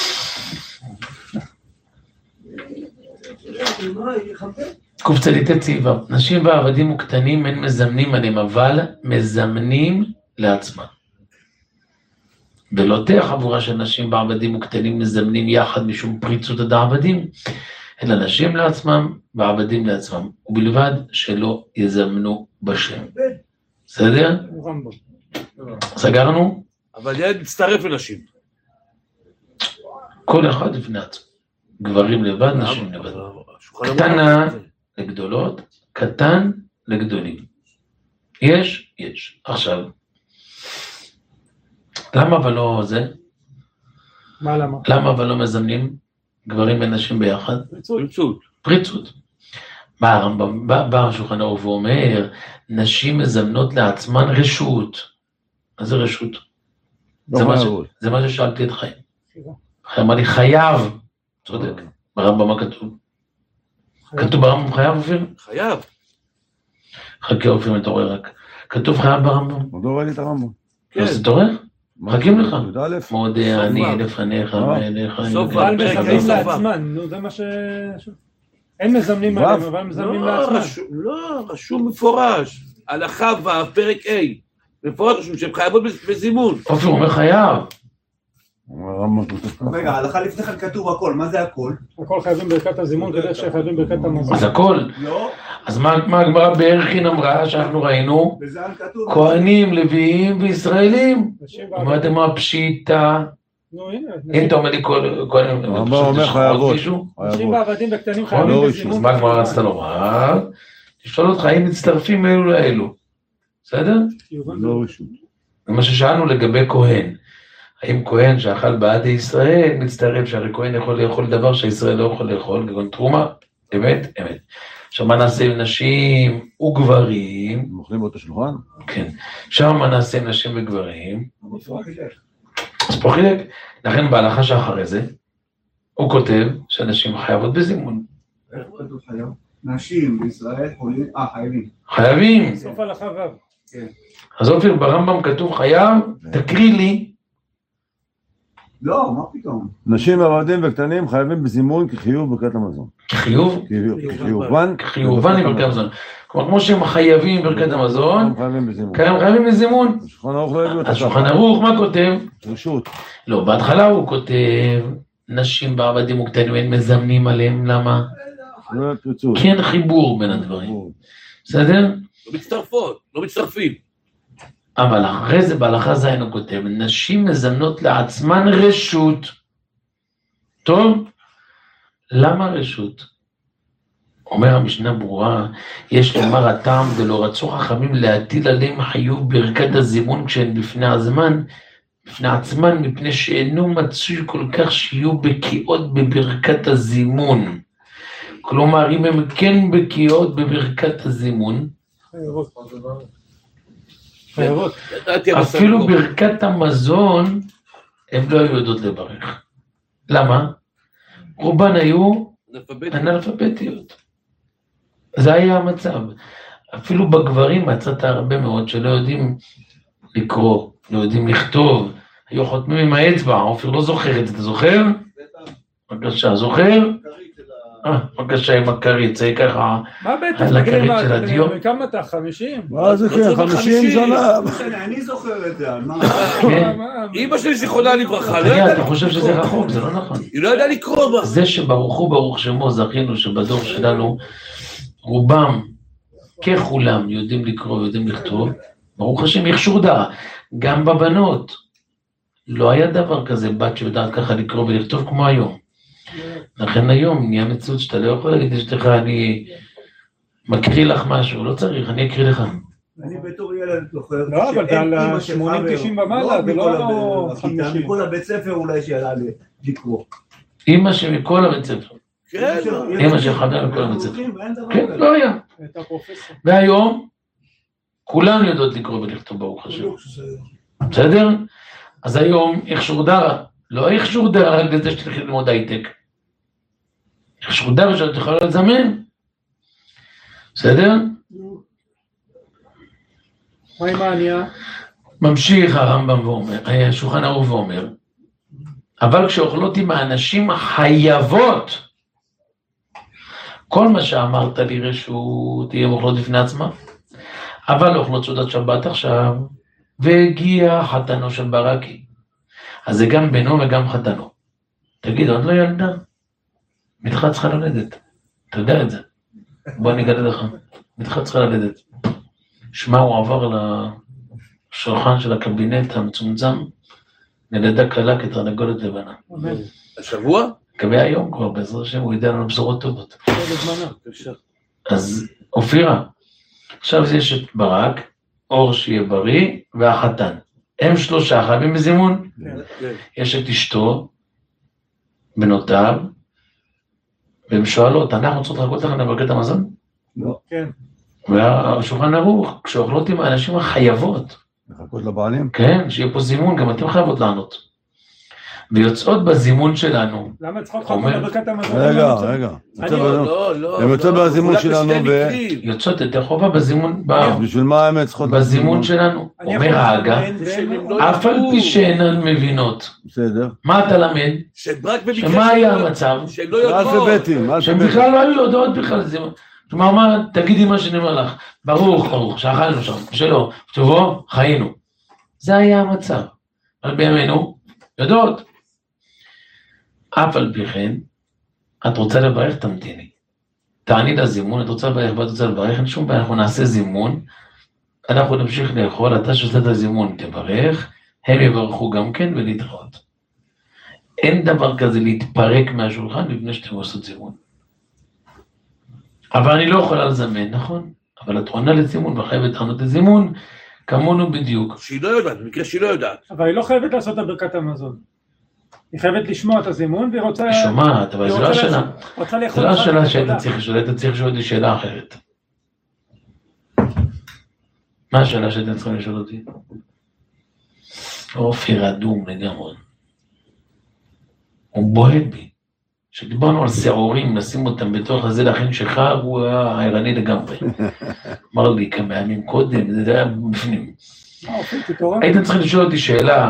Speaker 1: קבוצה דיטט צעיבה. נשים ועבדים וקטנים אין מזמנים עליהם, אבל מזמנים לעצמם. ולא תהיה חבורה של נשים ועבדים וקטנים מזמנים יחד משום פריצות עד העבדים, אלא נשים לעצמם ועבדים לעצמם, ובלבד שלא יזמנו בשם. בסדר?
Speaker 6: רמב"ם.
Speaker 1: סגרנו?
Speaker 3: אבל ילד מצטרף לנשים.
Speaker 1: כל אחד לפני עצמו. גברים לבד, נשים לבד. קטנה לגדולות, קטן לגדולים. יש? יש. עכשיו, למה אבל לא זה?
Speaker 6: מה למה?
Speaker 1: למה אבל לא מזמנים גברים ונשים ביחד?
Speaker 3: פריצות.
Speaker 1: פריצות. בא הרמב"ם, בא, בא השולחן ערוך ואומר, נשים מזמנות לעצמן רשות. מה זה רשות? זה מה, ש... זה מה ששאלתי את חיים. חיים אמר לי, חייב. צודק. ברמב"ם מה כתוב? כתוב ברמב"ם חייב אופיר?
Speaker 3: חייב.
Speaker 1: חכה אופיר מתעורר רק. כתוב חייב ברמב"ם?
Speaker 7: עוד לא ראיתי את הרמב"ם.
Speaker 1: אז תתעורר? מחכים לך.
Speaker 7: י"א.
Speaker 1: מודה אני לפניך ואליך.
Speaker 3: סוף
Speaker 6: אבל
Speaker 3: הפרק,
Speaker 6: מזמנים
Speaker 3: סוף הפרק.
Speaker 6: לעצמן, נו זה מה ש... אין מזמנים עליהם, אבל מזמנים
Speaker 3: לא,
Speaker 6: לעצמם.
Speaker 3: רשום- לא, רשום מפורש. הלכה ו' פרק A. מפורש רשום שהן חייבות בזימון.
Speaker 1: אופיר אומר חייב.
Speaker 5: רגע, ההלכה לפני כן כתוב הכל, מה זה הכל?
Speaker 6: הכל חייבים ברכת הזימון, כדי שחייבים ברכת המזון.
Speaker 1: אז הכל.
Speaker 5: לא,
Speaker 1: אז מה מה הגמרא בערכין אמרה שאנחנו ראינו?
Speaker 5: בזה כתוב.
Speaker 1: כהנים, לוויים וישראלים.
Speaker 6: נשים
Speaker 1: אמרתם מה פשיטה?
Speaker 6: נו, הנה.
Speaker 1: אם אתה אומר לי כל...
Speaker 7: הרמב"ם אומר חייבות.
Speaker 6: נשים ועבדים וקטנים
Speaker 1: לא
Speaker 6: חייבים
Speaker 1: רשות.
Speaker 6: בזימון.
Speaker 1: אז מה כבר רצת לומר? תשאול אותך האם מצטרפים אלו לאלו. בסדר?
Speaker 7: לא רשות.
Speaker 1: זה מה ששאלנו לגבי כהן. האם כהן שאכל בעדי ישראל מצטרף שהרי כהן יכול לאכול דבר שישראל לא יכול לאכול, כגון תרומה? אמת? אמת. עכשיו מה נעשה עם נשים וגברים?
Speaker 7: הם אוכלים באותו שולחן?
Speaker 1: כן. שם מה נעשה עם נשים וגברים? אז פה חילק. לכן בהלכה שאחרי זה, הוא כותב שאנשים חייבות בזימון.
Speaker 2: איך כתוב חייב? נשים בישראל חולים, אה, חייבים.
Speaker 1: חייבים.
Speaker 6: סוף הלכה ו'.
Speaker 2: כן.
Speaker 1: אז אופיר, ברמב"ם כתוב חייב, תקריא לי.
Speaker 2: לא, מה פתאום?
Speaker 7: נשים עבדים וקטנים חייבים בזימון כחיוב ברכת המזון.
Speaker 1: חיוב?
Speaker 7: כחיובן.
Speaker 1: חיובן עם ברכת המזון. כלומר, כמו שהם חייבים ברכת המזון,
Speaker 7: הם חייבים בזימון.
Speaker 1: הם חייבים בזימון.
Speaker 7: השולחן ערוך לא הביאו את
Speaker 1: השולחן ערוך, מה כותב?
Speaker 7: רשות.
Speaker 1: לא, בהתחלה הוא כותב, נשים בעבדים וקטנים, הם מזמנים עליהם, למה?
Speaker 7: לא פרצו.
Speaker 1: כן חיבור בין הדברים. בסדר?
Speaker 3: לא מצטרפות, לא מצטרפים.
Speaker 1: אבל אחרי זה בהלכה זין הוא כותב, נשים מזמנות לעצמן רשות. טוב? למה רשות? אומר המשנה ברורה, יש לומר הטעם דלא רצו חכמים להטיל עליהם חיוב ברכת הזימון כשהן בפני הזמן, בפני עצמן, מפני שאינו מצוי כל כך שיהיו בקיאות בברכת הזימון. כלומר, אם הם כן בקיאות בברכת הזימון, אפילו ברכת המזון, הם לא היו יודעות לברך. למה? רובן היו אנאלפביתיות. זה היה המצב. אפילו בגברים מצאת הרבה מאוד שלא יודעים לקרוא, לא יודעים לכתוב, היו חותמים עם האצבע, אופיר לא זוכר את זה, אתה זוכר? בבקשה, זוכר? אה, בבקשה עם הכרית, זה ככה,
Speaker 6: מה בטח?
Speaker 1: על הכרית של הדיו.
Speaker 6: כמה אתה? חמישים?
Speaker 7: מה זה כן? חמישים שנה.
Speaker 2: אני זוכר את זה, על מה?
Speaker 1: כן.
Speaker 3: אמא שלי זיכרונה לברכה, לא
Speaker 1: תגיד,
Speaker 3: ידעה
Speaker 1: אתה חושב שזה רחוק, זה לא נכון.
Speaker 3: היא לא ידעה לקרוא בה.
Speaker 1: זה שברוך הוא ברוך שמו, זכינו שבדור שלנו, רובם, ככולם, יודעים לקרוא ויודעים לכתוב, ברוך השם, יכשור דעת. גם בבנות, לא היה דבר כזה, בת שיודעת ככה לקרוא ולכתוב כמו היום. לכן היום נהיה מציאות שאתה לא יכול להגיד אשתך, אני מקריא לך משהו, לא צריך, אני אקריא לך.
Speaker 2: אני בתור ילד זוכר,
Speaker 6: לא, אבל זה על שמונים תשעים ומעלה, זה לא חמישים.
Speaker 2: מכל הבית ספר אולי שידעה לקרוא.
Speaker 1: אמא שמכל הבית ספר.
Speaker 3: כן,
Speaker 1: אמא שחבר מכל הבית ספר. כן, לא היה. והיום, כולן יודעות לקרוא ולכתוב ברוך השם. בסדר? אז היום, איך שורדרה, לא איך שורדרה, רק בזה שתלכי ללמוד הייטק. איך שורדרה שאתה יכולה לזמן. בסדר?
Speaker 6: מה עם הענייה?
Speaker 1: ממשיך הרמב"ם ואומר, השולחן ערוך ואומר, אבל כשאוכלות עם האנשים חייבות, כל מה שאמרת לי רשות, תהיה אוכלות לפני עצמה, אבל אוכלות סעודת שבת עכשיו, והגיע חתנו של ברקי, אז זה גם בנו וגם חתנו. תגיד, עוד לא ילדה? מתך צריכה ללדת, אתה יודע את זה. בוא אני אגלה לך, מתך צריכה ללדת. שמה הוא עבר לשולחן של הקבינט המצומצם, נלדה קלה כתרנגולת לבנה.
Speaker 3: השבוע?
Speaker 1: קווי היום כבר, בעזרת השם, הוא ידע לנו בשורות טובות. אז אופירה, עכשיו יש את ברק, אור שיהיה בריא, והחתן. הם שלושה חייבים בזימון. יש את אשתו, בנותיו, והן שואלות, אנחנו צריכות לחכות לכם לברכת המזון?
Speaker 2: לא.
Speaker 6: כן.
Speaker 1: והשולחן ערוך, כשאוכלות עם האנשים החייבות,
Speaker 7: לחכות לבעלים?
Speaker 1: כן, שיהיה פה זימון, גם אתם חייבות לענות. ויוצאות בזימון שלנו.
Speaker 6: למה צריכות לחכות לברכת המזון?
Speaker 7: רגע, רגע.
Speaker 3: לא, לא.
Speaker 7: הם יוצאות בזימון שלנו ו...
Speaker 1: יוצאות יותר חובה בזימון,
Speaker 7: בשביל מה הם צריכות...
Speaker 1: בזימון שלנו. אומר האגה, אף על פי שאינן מבינות.
Speaker 7: בסדר.
Speaker 1: מה אתה למד? שמה היה המצב?
Speaker 7: אלפביתים.
Speaker 1: שהם בכלל לא היו יודעות בכלל זימון. כלומר, מה, תגידי מה שאני אומר לך, ברוך, ברוך, שאכלנו שם, שלא, טובו, חיינו. זה היה המצב. אבל בימינו, יודעות. אף על פי כן, את רוצה לברך, תמתיני. תעני לזימון, את רוצה לברך, ואת רוצה לברך, אין שום בעיה, אנחנו נעשה זימון, אנחנו נמשיך לאכול, אתה שעושה את הזימון, תברך, הם יברכו גם כן ולהתראות. אין דבר כזה להתפרק מהשולחן לפני שאתם עושות זימון. אבל אני לא יכולה לזמן, נכון? אבל את עונה לזימון וחייבת לענות לזימון, כמונו בדיוק.
Speaker 3: שהיא לא יודעת, במקרה שהיא לא יודעת.
Speaker 6: אבל היא לא חייבת לעשות את ברכת המזון. היא חייבת לשמוע את הזימון, והיא רוצה...
Speaker 1: היא שומעת, אבל זה לא השאלה. זה לא השאלה שאתה צריך לשאול, אתה צריך לשאול אותי שאלה אחרת. מה השאלה שאתם צריכים לשאול אותי? אופיר אדום לגמרי. הוא בועט בי. כשדיברנו על שעורים, נשים אותם בתוך הזה להכין שחר, הוא היה עירני לגמרי. אמר לי כמה ימים קודם, זה היה בפנים. הייתם צריכים לשאול אותי שאלה,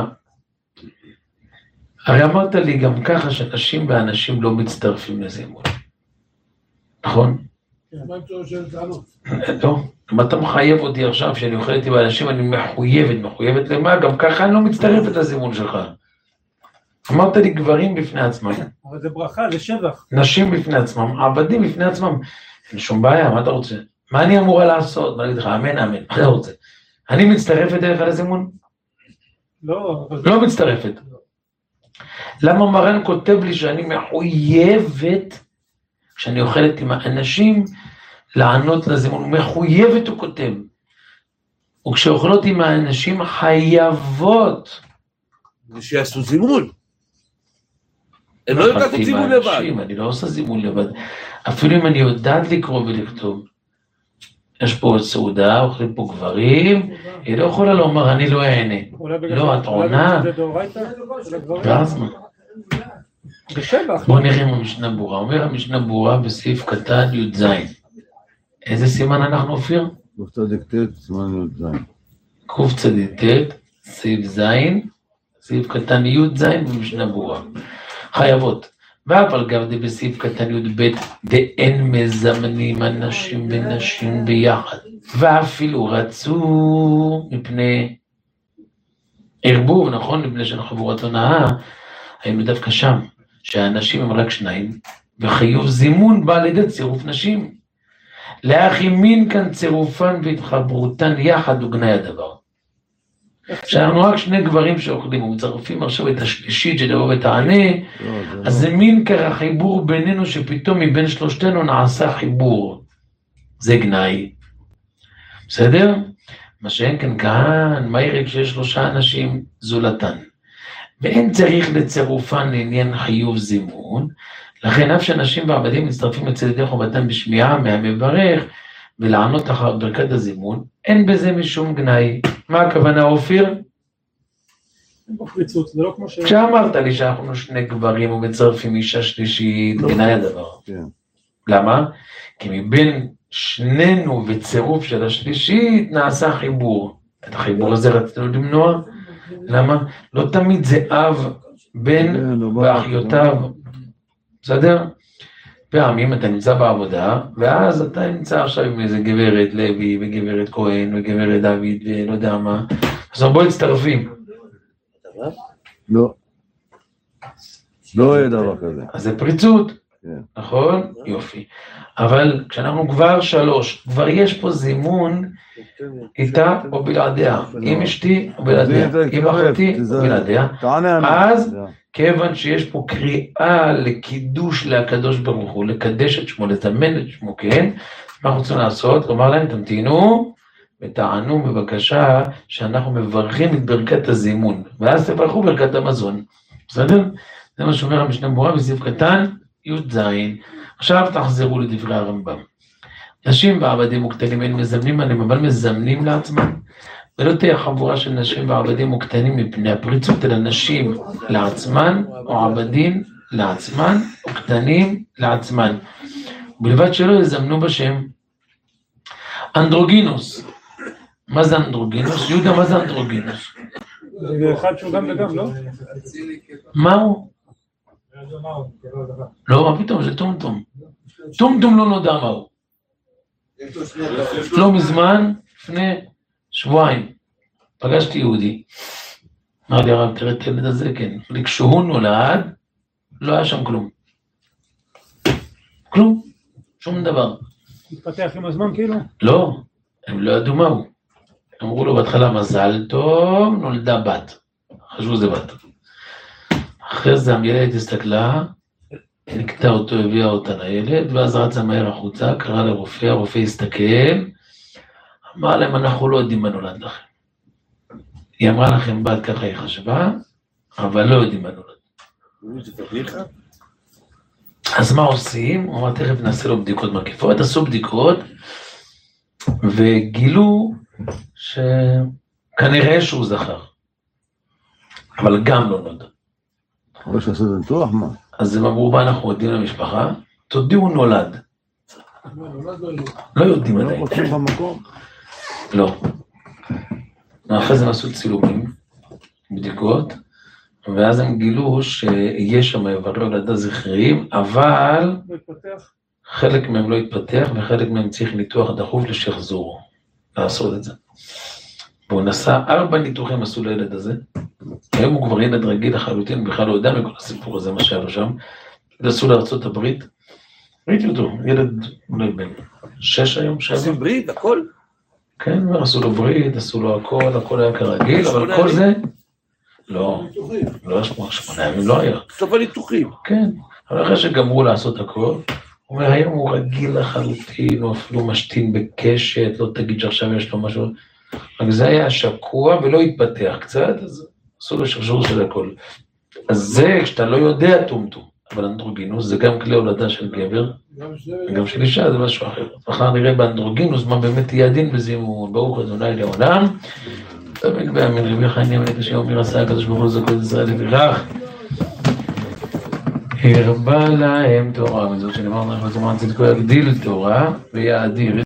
Speaker 1: הרי אמרת לי גם ככה שאנשים ואנשים לא מצטרפים לזימון. נכון? לא, אם אתה מחייב אותי עכשיו שאני אוכל איתי באנשים, אני מחויבת, מחויבת למה? גם ככה אני לא מצטרפת לזימון שלך. אמרת לי גברים בפני עצמם.
Speaker 6: אבל זה ברכה, זה שבח.
Speaker 1: נשים בפני עצמם, עבדים בפני עצמם. אין שום בעיה, מה אתה רוצה? מה אני אמורה לעשות? מה להגיד לך, אמן, אמן, מה אתה רוצה? אני מצטרפת אליך לזימון?
Speaker 6: לא.
Speaker 1: לא מצטרפת. למה מרן כותב לי שאני מחויבת, כשאני אוכלת עם האנשים, לענות לזימון? הוא מחויבת, הוא כותב. וכשאוכלות עם האנשים חייבות.
Speaker 3: ושיעשו זימון. הם לא יודעת לעשות זימון לבד.
Speaker 1: אני לא עושה זימון לבד. אפילו אם אני יודעת לקרוא ולכתוב. יש פה סעודה, אוכלים פה גברים, היא לא יכולה לומר, אני לא אענה. לא, את עונה. ואז מה? בוא נראה עם המשנה ברורה. אומר המשנה ברורה בסעיף קטן י"ז. איזה סימן אנחנו אופיר?
Speaker 7: קוף צדיק ט' סימן י"ז.
Speaker 1: קוף צדיק ט', סעיף ז', סעיף קטן י"ז במשנה ברורה. חייבות. ואפל גם זה בסעיף קטן י"ב, ואין מזמנים אנשים ונשים ביחד. ואפילו רצו מפני ערבוב, נכון? מפני שאנחנו חבורת הונאה, היינו דווקא שם, שהאנשים הם רק שניים, וחיוב זימון בא לידי צירוף נשים. לאחי מין כאן צירופן והתחברותן יחד וגני הדבר. שאנחנו רק שני גברים שאוכלים, ומצרפים עכשיו את השלישית שתבוא ותענה, אז זה מין ככה חיבור בינינו שפתאום מבין שלושתנו נעשה חיבור. זה גנאי. בסדר? מה שאין כאן כאן, מה יראה כשיש שלושה אנשים זולתן. ואין צריך לצירופן לעניין חיוב זימון, לכן אף שאנשים ועבדים מצטרפים אצל ידי חובתם בשמיעה מהמברך, ולענות אחר ברכת הזימון, אין בזה משום גנאי. מה הכוונה אופיר?
Speaker 6: בפריצות, זה לא כמו ש...
Speaker 1: כשאמרת לי שאנחנו שני גברים ומצרפים אישה שלישית, גנאי הדבר. למה? כי מבין שנינו וצירוף של השלישית נעשה חיבור. את החיבור הזה רצינו למנוע. למה? לא תמיד זה אב, בן ואחיותיו. בסדר? פעמים אתה נמצא בעבודה, ואז אתה נמצא עכשיו עם איזה גברת לוי, וגברת כהן, וגברת דוד, ולא יודע מה. אז בואו הצטרפים.
Speaker 7: לא. לא יהיה דבר כזה.
Speaker 1: אז זה פריצות, נכון? יופי. אבל כשאנחנו כבר שלוש, כבר יש פה זימון, איתה או בלעדיה, עם אשתי או בלעדיה, עם אחותי או בלעדיה, אז כיוון שיש פה קריאה לקידוש להקדוש ברוך הוא, לקדש את שמו, לזמן את שמו, כן? מה אנחנו רוצים לעשות? לומר להם, תמתינו ותענו בבקשה שאנחנו מברכים את ברכת הזימון, ואז תברכו ברכת המזון, בסדר? זה מה שאומר המשנה ברורה בסעיף קטן י"ז. עכשיו תחזרו לדברי הרמב"ם. נשים ועבדים וקטנים אין מזמנים עליהם, אבל מזמנים לעצמם. ולא תהיה חבורה של נשים ועבדים וקטנים מפני הפריצות, אלא נשים לעצמן, או עבדים לעצמן, או קטנים לעצמן. בלבד שלא יזמנו בשם. אנדרוגינוס. מה זה אנדרוגינוס? יהודה, מה זה אנדרוגינוס?
Speaker 6: זה אחד שהוא גם וגם, לא?
Speaker 1: מה הוא? לא, מה פתאום, זה טומטום. טומטום לא נודע מה הוא. לא מזמן, לפני שבועיים, פגשתי יהודי. אמר לי הרב, תראה את הילד הזה, כן. כשהוא נולד, לא היה שם כלום. כלום, שום דבר.
Speaker 6: התפתח עם הזמן כאילו?
Speaker 1: לא, הם לא ידעו מה הוא. אמרו לו בהתחלה, מזל טוב, נולדה בת. חשבו זה בת. אחרי זה המיילדת הסתכלה, נקטה אותו, הביאה אותה לילד, ואז רצה מהר החוצה, קרא לרופא, הרופא הסתכל, אמר להם, אנחנו לא יודעים מה נולד לכם. היא אמרה לכם, בת ככה היא חשבה, אבל לא יודעים מה נולד. אז מה עושים? הוא אמר, תכף נעשה לו בדיקות מקיפות, עשו בדיקות, וגילו שכנראה שהוא זכר, אבל גם לא נולד.
Speaker 7: אבל שעשו את הניתוח, מה? אז
Speaker 1: הם אמרו, מה אנחנו יודעים למשפחה? תודיעו נולד. לא יודעים עדיין.
Speaker 7: לא רוצים במקום?
Speaker 1: לא. אחרי זה הם עשו צילומים, בדיקות, ואז הם גילו שיש שם איברי הולדה זכריים, אבל חלק מהם לא התפתח, וחלק מהם צריך ניתוח דחוף לשחזור, לעשות את זה. והוא נסע, ארבע ניתוחים עשו לילד הזה, היום הוא כבר ילד רגיל לחלוטין, בכלל לא יודע מכל הסיפור הזה, מה שהיה לו שם, נסעו לארצות הברית, ראיתי אותו, ילד אולי בן שש היום, שבע.
Speaker 3: עושים ברית, הכל?
Speaker 1: כן, עשו לו ברית, עשו לו הכל, הכל היה כרגיל, אבל כל זה, לא, לא, שמונה ימים לא היה.
Speaker 3: סוף הניתוחים.
Speaker 1: כן, אבל אחרי שגמרו לעשות הכל, הוא אומר, היום הוא רגיל לחלוטין, הוא אפילו משתין בקשת, לא תגיד שעכשיו יש לו משהו, רק זה היה שקוע ולא התפתח קצת, אז עשו לו שרשור של הכל. אז זה, כשאתה לא יודע טומטום, אבל אנדרוגינוס זה גם כלי הולדה של גבר, גם של אישה זה משהו אחר. מחר נראה באנדרוגינוס מה באמת יהיה הדין בזימון, ברוך אדוני לעולם, תמיד באמין רבי חיים ימלך השם ומיר עשה הקדוש ברוך הוא זכות ישראל לברך. הרבה להם תורה, מזאת שנאמר לך בזמן צדקו יגדיל תורה ויאדיר